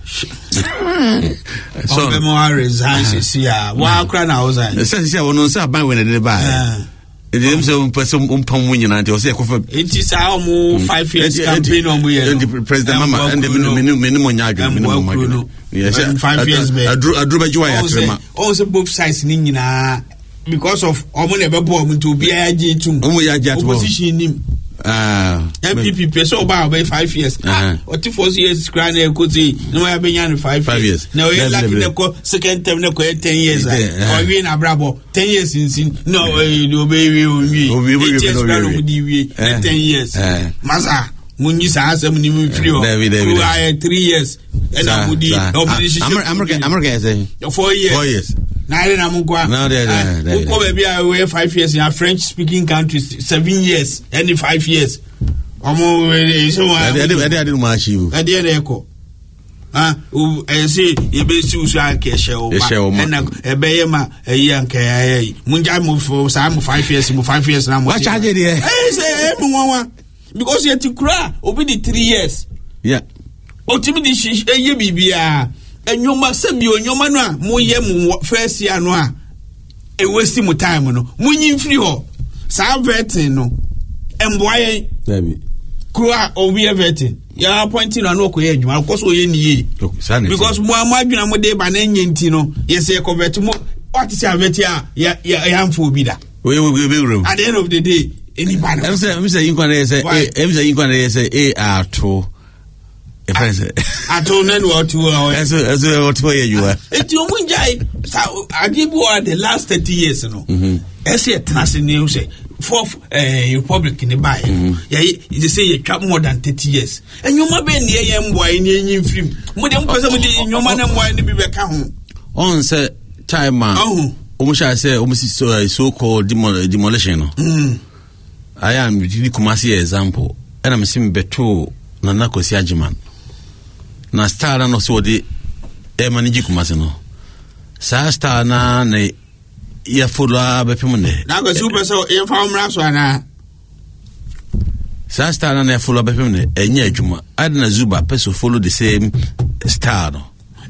so mo resign see ya wa akra na ozan say say wono say ban we na de ba Ele mse um person um pam munyi na nti o se kofa enti sa o five years campaign o mu ye no president mama and menu menu menu mo nya adwene menu mo adwene yes five years be adru adru ba jiwa ya trema o se both sides ni nyina because of omo na be bo omo nti obi aje tum omo ya aje tum opposition nim ah M P P person oba be five years ah o ti four years kra na ekoti no ya be nya five years na o ye like na ko second term na ko ten years o wi na brabo ten years in no o be wi o wi o wi ten years masa munyi sa asem ni mi free o three years and amudi opposition America America say four years four years na ile na mukwa no there there ko be bia we five years in French speaking countries seven years and five years omo we so wa ade ade ade ma achieve ade ade ko ah o e say e be si usu ake she o ma na e be ye ma e yi anka ayi munja mo for sa mo five years mo five years na mo wa charge there eh say e mo wa because you to cry obi the three years yeah o timi di shi e ye bibia enyoma sebi onyoma no a mo ye mo first year no a e waste mo time no mo nyin free ho sa vetting no emboye baby kura obi vetting ya appointing no ko ye adwuma because o ye ni ye because mo amadwuna mo de ba na nyenti no yes e convert mo what is your vetting ya ya amfo obi da we we be room at the end of the day anybody I'm say I'm say you can say I'm say you can say a are two if I say ato na no two as as what way you are eti o munjai adibu the last thirty years no ese etnase ne say fourth eh republic in the buy yeah you say you trap more than thirty years and you ma be ne ye mboy ne yin film mo de mpese mo de nyoma na mboy ne bi be ka ho on say time man o mo sha say o mo so so called demolition no mm I am the Kumasi example and I'm seeing beto Nana Kosi Ajiman na star na no so de e manage Kumasi no sa star na ne ya follow abepim ne na go super so e fa umra so na sa star na ne follow abepim ne enya adwuma adna Zuba person follow the same star no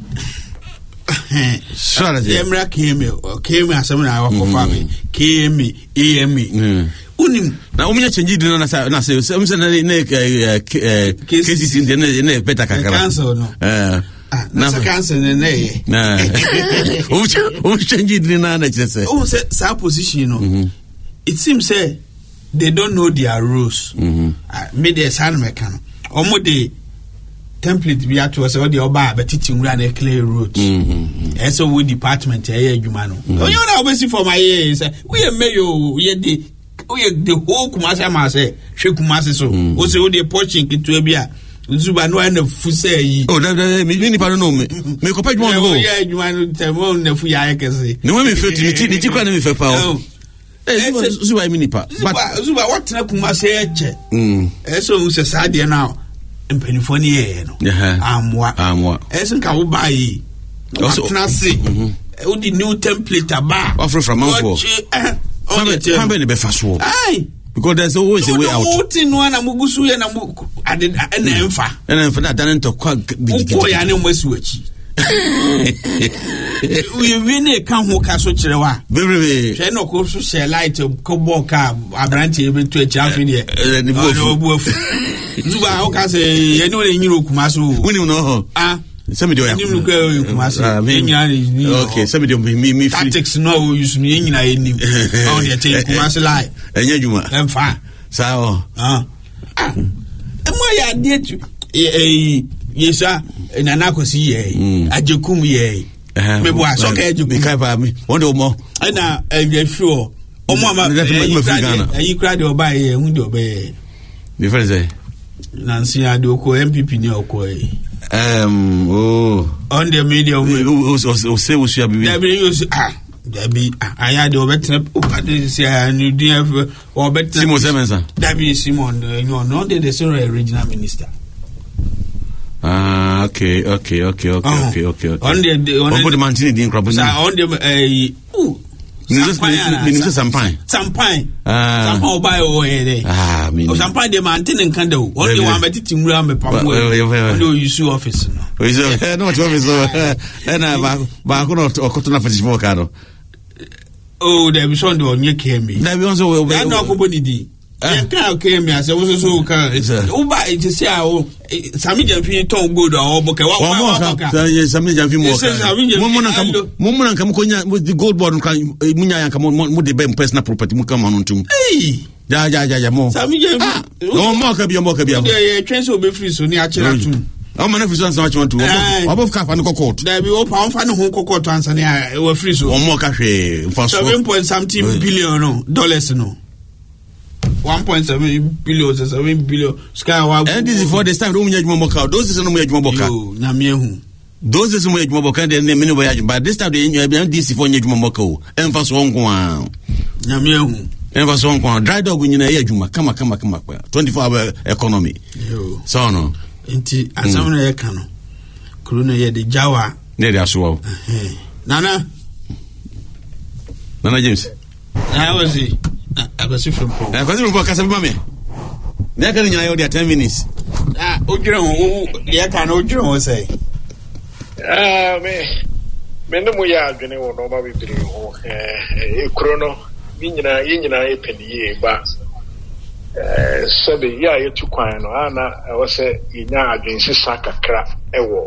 so that emra came came asem na wa fa me came ame unim na uminya change di na na say umse na na cases in the na beta kakara cancel no eh na cancel na na umse umse change di na na say oh say sa position no it seems say they don't know their rules me dey san mekano omo dey template bi ato say the oba betiti nwura na clear roads eh so we department eh adwuma no onye na obesi for my year say we mayo we dey we the whole Kumasi ma say hwe Kumasi so o say o dey poaching kitu bi a Zuba no na fu say yi oh da da me ni pa no me me ko pa dwon go yeah adwuma no temo na fu ya kese ni we me fe ti ti ti kwa na me fe pa o eh Zuba me ni pa but Zuba what na Kumasi e che mm eh so u say sa de na mpanifo ni ye no amwa amwa eh so ka wo ba yi also na see o di new template aba offer from amfo Fambe ne be faso. Ai. Because there's always a way out. What in one amugusu ya na mu ade na emfa. Na emfa na dan to kwa bigigi. Ko ya ne mwasu achi. We win kan ho ka so kire wa. Bebrebe. Hwe no ko so share light ko bo ka abranti e be to achi afi ne. Ni bo fu. Zuba o ka se ye no le nyiro Kumasi o. Woni no ho. Ah. Somebody do okay somebody do me me tactics no use me nyina enim how dey take Kumasi lie enya djuma emfa sao ah ah mo ya dey eh yesa nana kosi ye ajekum ye me bo aso ka ajekum kai ba mi wonde omo na eh sure omo ama ayi kra de oba ye hu de oba ye me friend say Nancy Adoko M P P ni okoi um oh on the media o say we should be there be ah there be aya de obetre o pade say anu D F obetre Simon Semensa there be Simon no no the the regional minister. Ah, okay, okay, okay, okay, oh. okay, okay, okay. On the on the the Mantini din crop. On the eh ooh. Minister Sampai. Sampai. Ah. Somehow buy away. Ah, me. Oh, Sampai the Mantini can do. Only one but it in Ram Pamu. No issue office. No. Is no office. And I ba ko no okotuna for Chimokano. Oh, there be some do nye kemi. There be also that no ko boni di. Yeah, can kemi as so so can. Uba it say oh Sami Jamfi ton good or boke wa wa ka. Sami Jamfi mo ka. Mo mo nan mo mo nan kam ko nya the gold board kan munya yan kam mo de be personal property mo kam on tum. Eh. Ja ja ja ja mo. Sami Jamfi. No mo ka bi mo ka bi. Eh train so be free so ni a chira tum. I'm not free so much want to. Above cap and court. There be o pound fan ho court answer ni we free so. One more cash for seven point something billion no dollars no. one point seven billion seven billion sky wa. And this is for this time don't nyaj mo boka. Those is no nyaj mo boka. Yo na me hu. Those is no nyaj mo boka dey na me no voyage but this time dey nyaj this for nyaj mo boka o. Emfa so nko a. Na me hu. Emfa so nko a. Dry dog nyina ye adwuma kama kama kama twenty-four hour economy. Yo. So no. Inti asamuna ye kano. Corona ye de Jawa. Ne dey aso. Nana. Nana James. How was he? I was from Paul. I was from Paul Casamame. Never knew I only ten minutes. Ah, Ojiro, yeah, can Ojiro say. Ah, me, Menamuya, Gene, or Noma, we bring a chrono, Yina, Yina, a penny, but so the year you took one, Anna, I was a Ina against Saka craft, a war.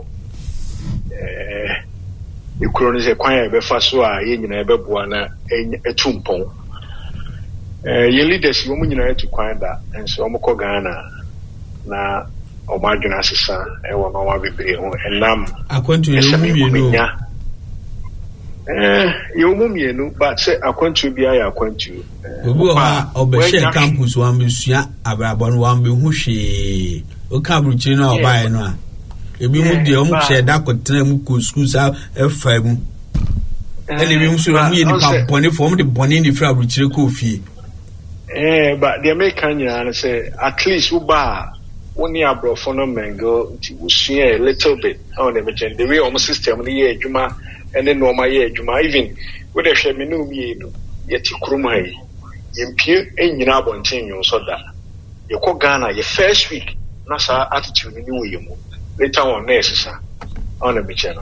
You chrono is a quiet befasua, Yina, a bebuana, a tumpon. Your leaders, you mean you to find that, and so Moko Ghana na Omagina Sissa, and one of our people, and Nam. I want to you know. Eh, you mum, but say, I want to be I want to. Obeshe campus one Monsieur Abrabon one be Hushi, Ocabuchino or by no. If you would the own share that could tell me could schools out a five. And if you should have me in the pony form the bonnie in the fabric coffee. Eh, but the American, you say, at least Uba, one year brought for no mango, to share a little bit on the machine, the real system, the year Juma, and then no my year Juma, even with a shaminu, yet you crumay, impure, and you know, continue so that you call Ghana your first week, Nasa attitude in you, later on, necessary on the machine.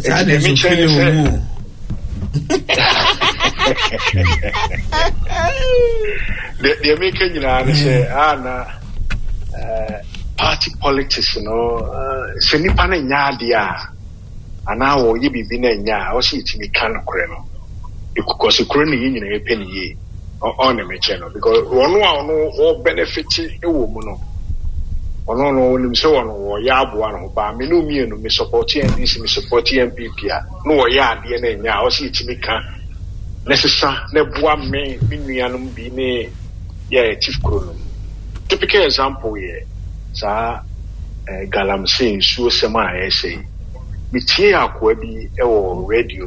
The, the American, you know, say, ah, na party politics, you know, uh, Senipana Yadia, and now you be been a ya, or see it in the can of Creno. Because the Creno Union a penny on the channel, because one no all benefit a woman. Or no, no, so on, or Yabuano, but me no me, no, me support and this, me support M P P, no, ya, D N A, ya, or see it in the can. Necessary, never me, Minianum be ne, yeah, chief chrono. Typical example here, sir, Galam saying, so semi essay. Mitia Kwabi or radio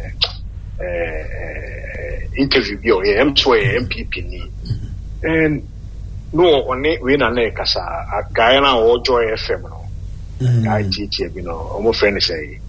interview, your M two M P P, and no, on it, we na nekasa, a Guyana or Joy F M, no, I teach you, you know, almost friendly say,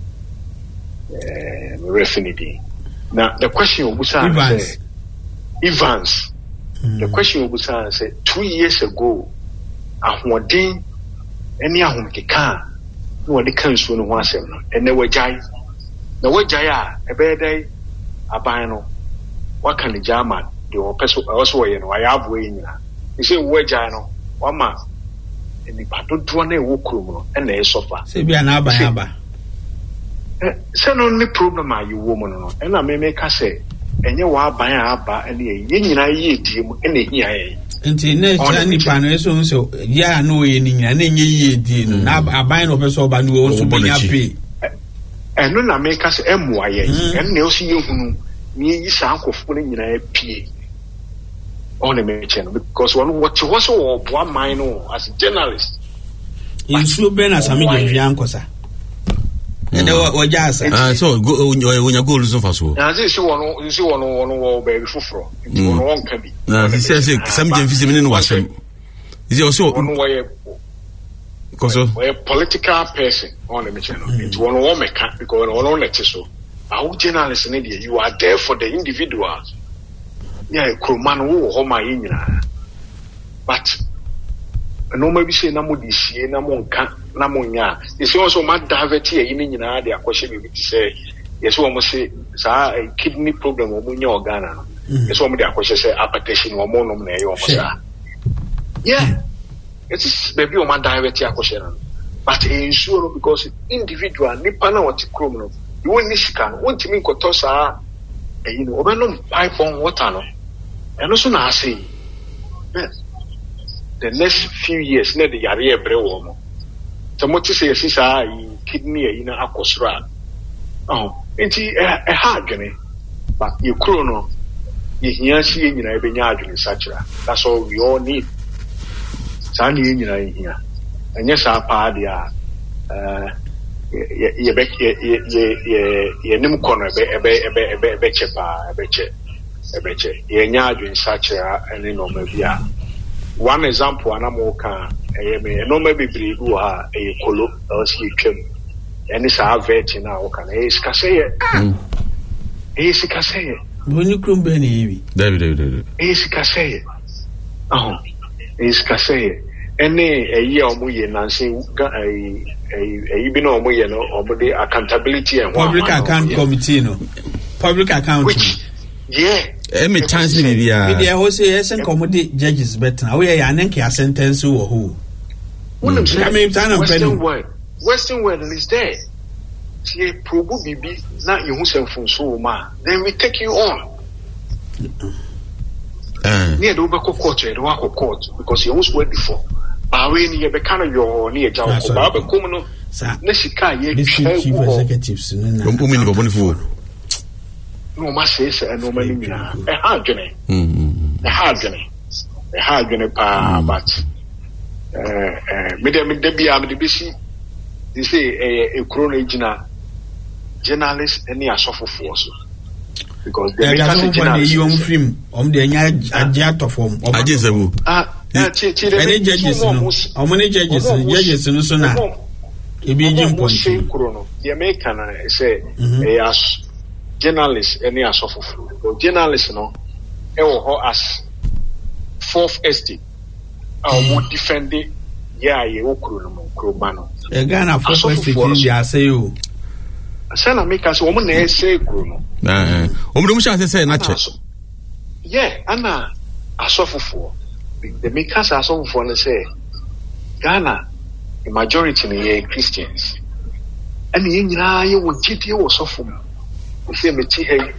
refinity. Now, the question of Busan Evans, Evans mm. the question of Busan said, two years ago, I want day, any of the car, no one comes when one seven, and they were jay. The way Jaya, a bad day, a bino. What can the German, the person also, you know, I have waiting. You say, where Jano, one month, and the pattern to one walk room, and they suffer. Say, be an abba. Say no only problem are you woman no and I may make her say and you are buying abba and ye na ye team and ye nti ne cha ni pa no so so ya no ye ni nyina na nye ye di no na aban no beso ba no so benya pe eno na make us emwa ye en na o si ye hunu ni yi sa akofo ni nyina pie on the mention because one what was so one mind no as a journalist insu be na sami je via nkosa e de o jasa ah so wonya goal so faso na say so one so one one wo be fufuro nti one won ka bi na say say sami je fisi me no wasem is also one wo ye koso a political person on the mention nti one wo meka because one won let so our journalist in India, you are there for the individuals. Yeah, Kurman who homa yina. But no maybe say namo this year, namo nka, namo nya. It's also mad daveti a yini yina de akwashe bibi to say, yes, one must say, sa a kidney problem or munya organa. Yes, one de akwashe say hypertension or monum ne yo masa. Yeah, it is baby o mad daveti akwashe na. But ensure because individual nipa na wati krom no. You won't nishikan, won't you mean Kotosa, you know, Obenon pipe on water, no? And also now say, yes, the next few years, near the Yari Brewomo. So much to say, Sisa, kidney, you know, Akosra. Oh, it's a hard journey, but you chrono, you hear see, you know, Benyard in such a that's all we all need. Sandy, you know, here. And yes, our party are, uh, ye ye ye ye ye ye nim kono ebe ebe ebe ebe ebe chepa ebe che ebe che ye nya adwen sachira ene no ma bia one example anamo ka eye me no ma bibiri gu ha eye kolo o si twem ene sa vet na o ka na e skase ye e skase ye boni krum be na yibi david david e skase ye oh e skase ye ene eye omo ye nanse ai ai bi no omo ye no omo de accountability and public account no, committee no public account which yeah e me chance ni bia bi dey ho say yes comedy judges bet na we ya nanke a sentence wo ho wonum say I mean western world western world is there see probu bibi na you hu semfun so ma then we take you on uh near do be court e do akọ court because you was wait before Bawe ni yebe kana yo ni eja ko ba be kum no na sika ye chief executives no na umi ni bobo ni fu no ma se se no ma ni mina e ha dwene mm e ha dwene e ha dwene pa but eh eh me de me de bia me de bisi they say e e kro na ejina journalist any asofofo so because they make us journalist you film om de nya agia to form agia zebu ah chi chi de judges no how many judges judges no so na e bi jin point no the American say e as journalist any asofofo because journalist no e wo ho as fourth estate a wo defend ya ye okuro no mo kuro ba no e Ghana fourth estate bi asay o sana make us woman na say kuro no eh o mo sha say na che yeah ana asofofo the makers are so for say Ghana the majority are Christians and you nyina ye wo gidi wo sofo mo say me ti hey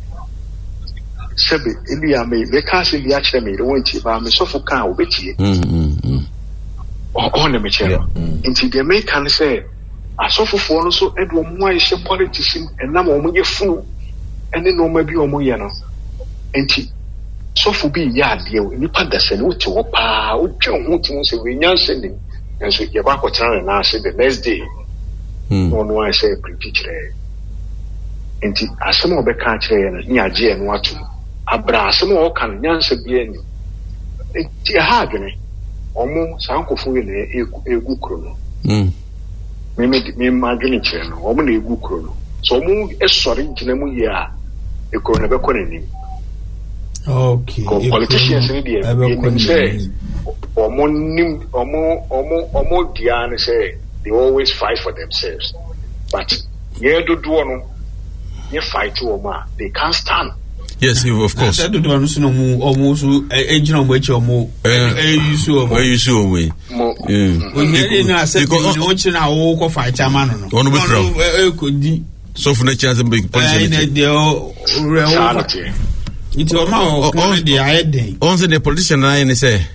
sebe elia me be ka se bia kire me won ti ba me sofo kan wo betie mm mm o na me kire nti the maker say asofofo no so edo mo aye politics enam o mo ye funu ene no ma bi o mo ye no nti so for be ya de ni pada se ni uti wo pa o twe ho ti mo se we nyanse ni enso ye ba ko tran na se the next day no no I say pre-teacher enti asemo be ka kire na ni age no atu abra asemo o kan nyanse bia ni enti ha adwene omo sankofo we na egu kro no mm me me me madwene kire no omo na egu kro no so omo esori gina mu ye a ekro na be ko ni okay politicians in the they say omo nim omo omo omo dia say they always fight for themselves but ye do do no ye fight o ma they can't stand yes of course that do no so no omo so ejina omo echi omo eh yusu omo eh yusu omo eh onye na say o chi na wo ko fight ama no no no e ko di so for na chance big policy eh It's all the idea. Also, the politician I say,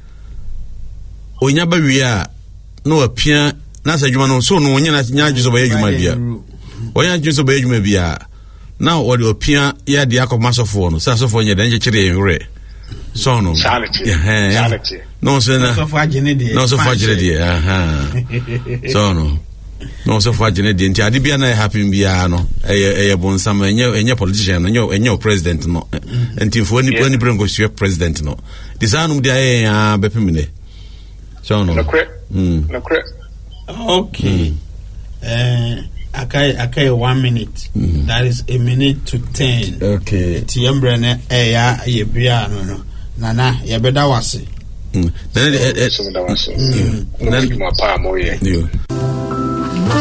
Onyaba we are no appear, Nasa Jumano, so no one yajus obey you might be. Oya just obey you may be. Now, what you appear, ya the Akov Massophone, Sassophone, danger chili, so no. Sanity. Sanity. No, sir, no so far, no so far, so no. No so far, Jenny, Adibia and I happen piano, a bonsam, and your politician, and your and your president, no, and if any any bring goes to your president, no. This anum de a bepimine. So no. No, okay. Uh, Okay, okay, one minute. Mm. That is a minute to ten. Okay. Tiembrene, eh, ya, ye piano, no. Nana, ye better was it. Then,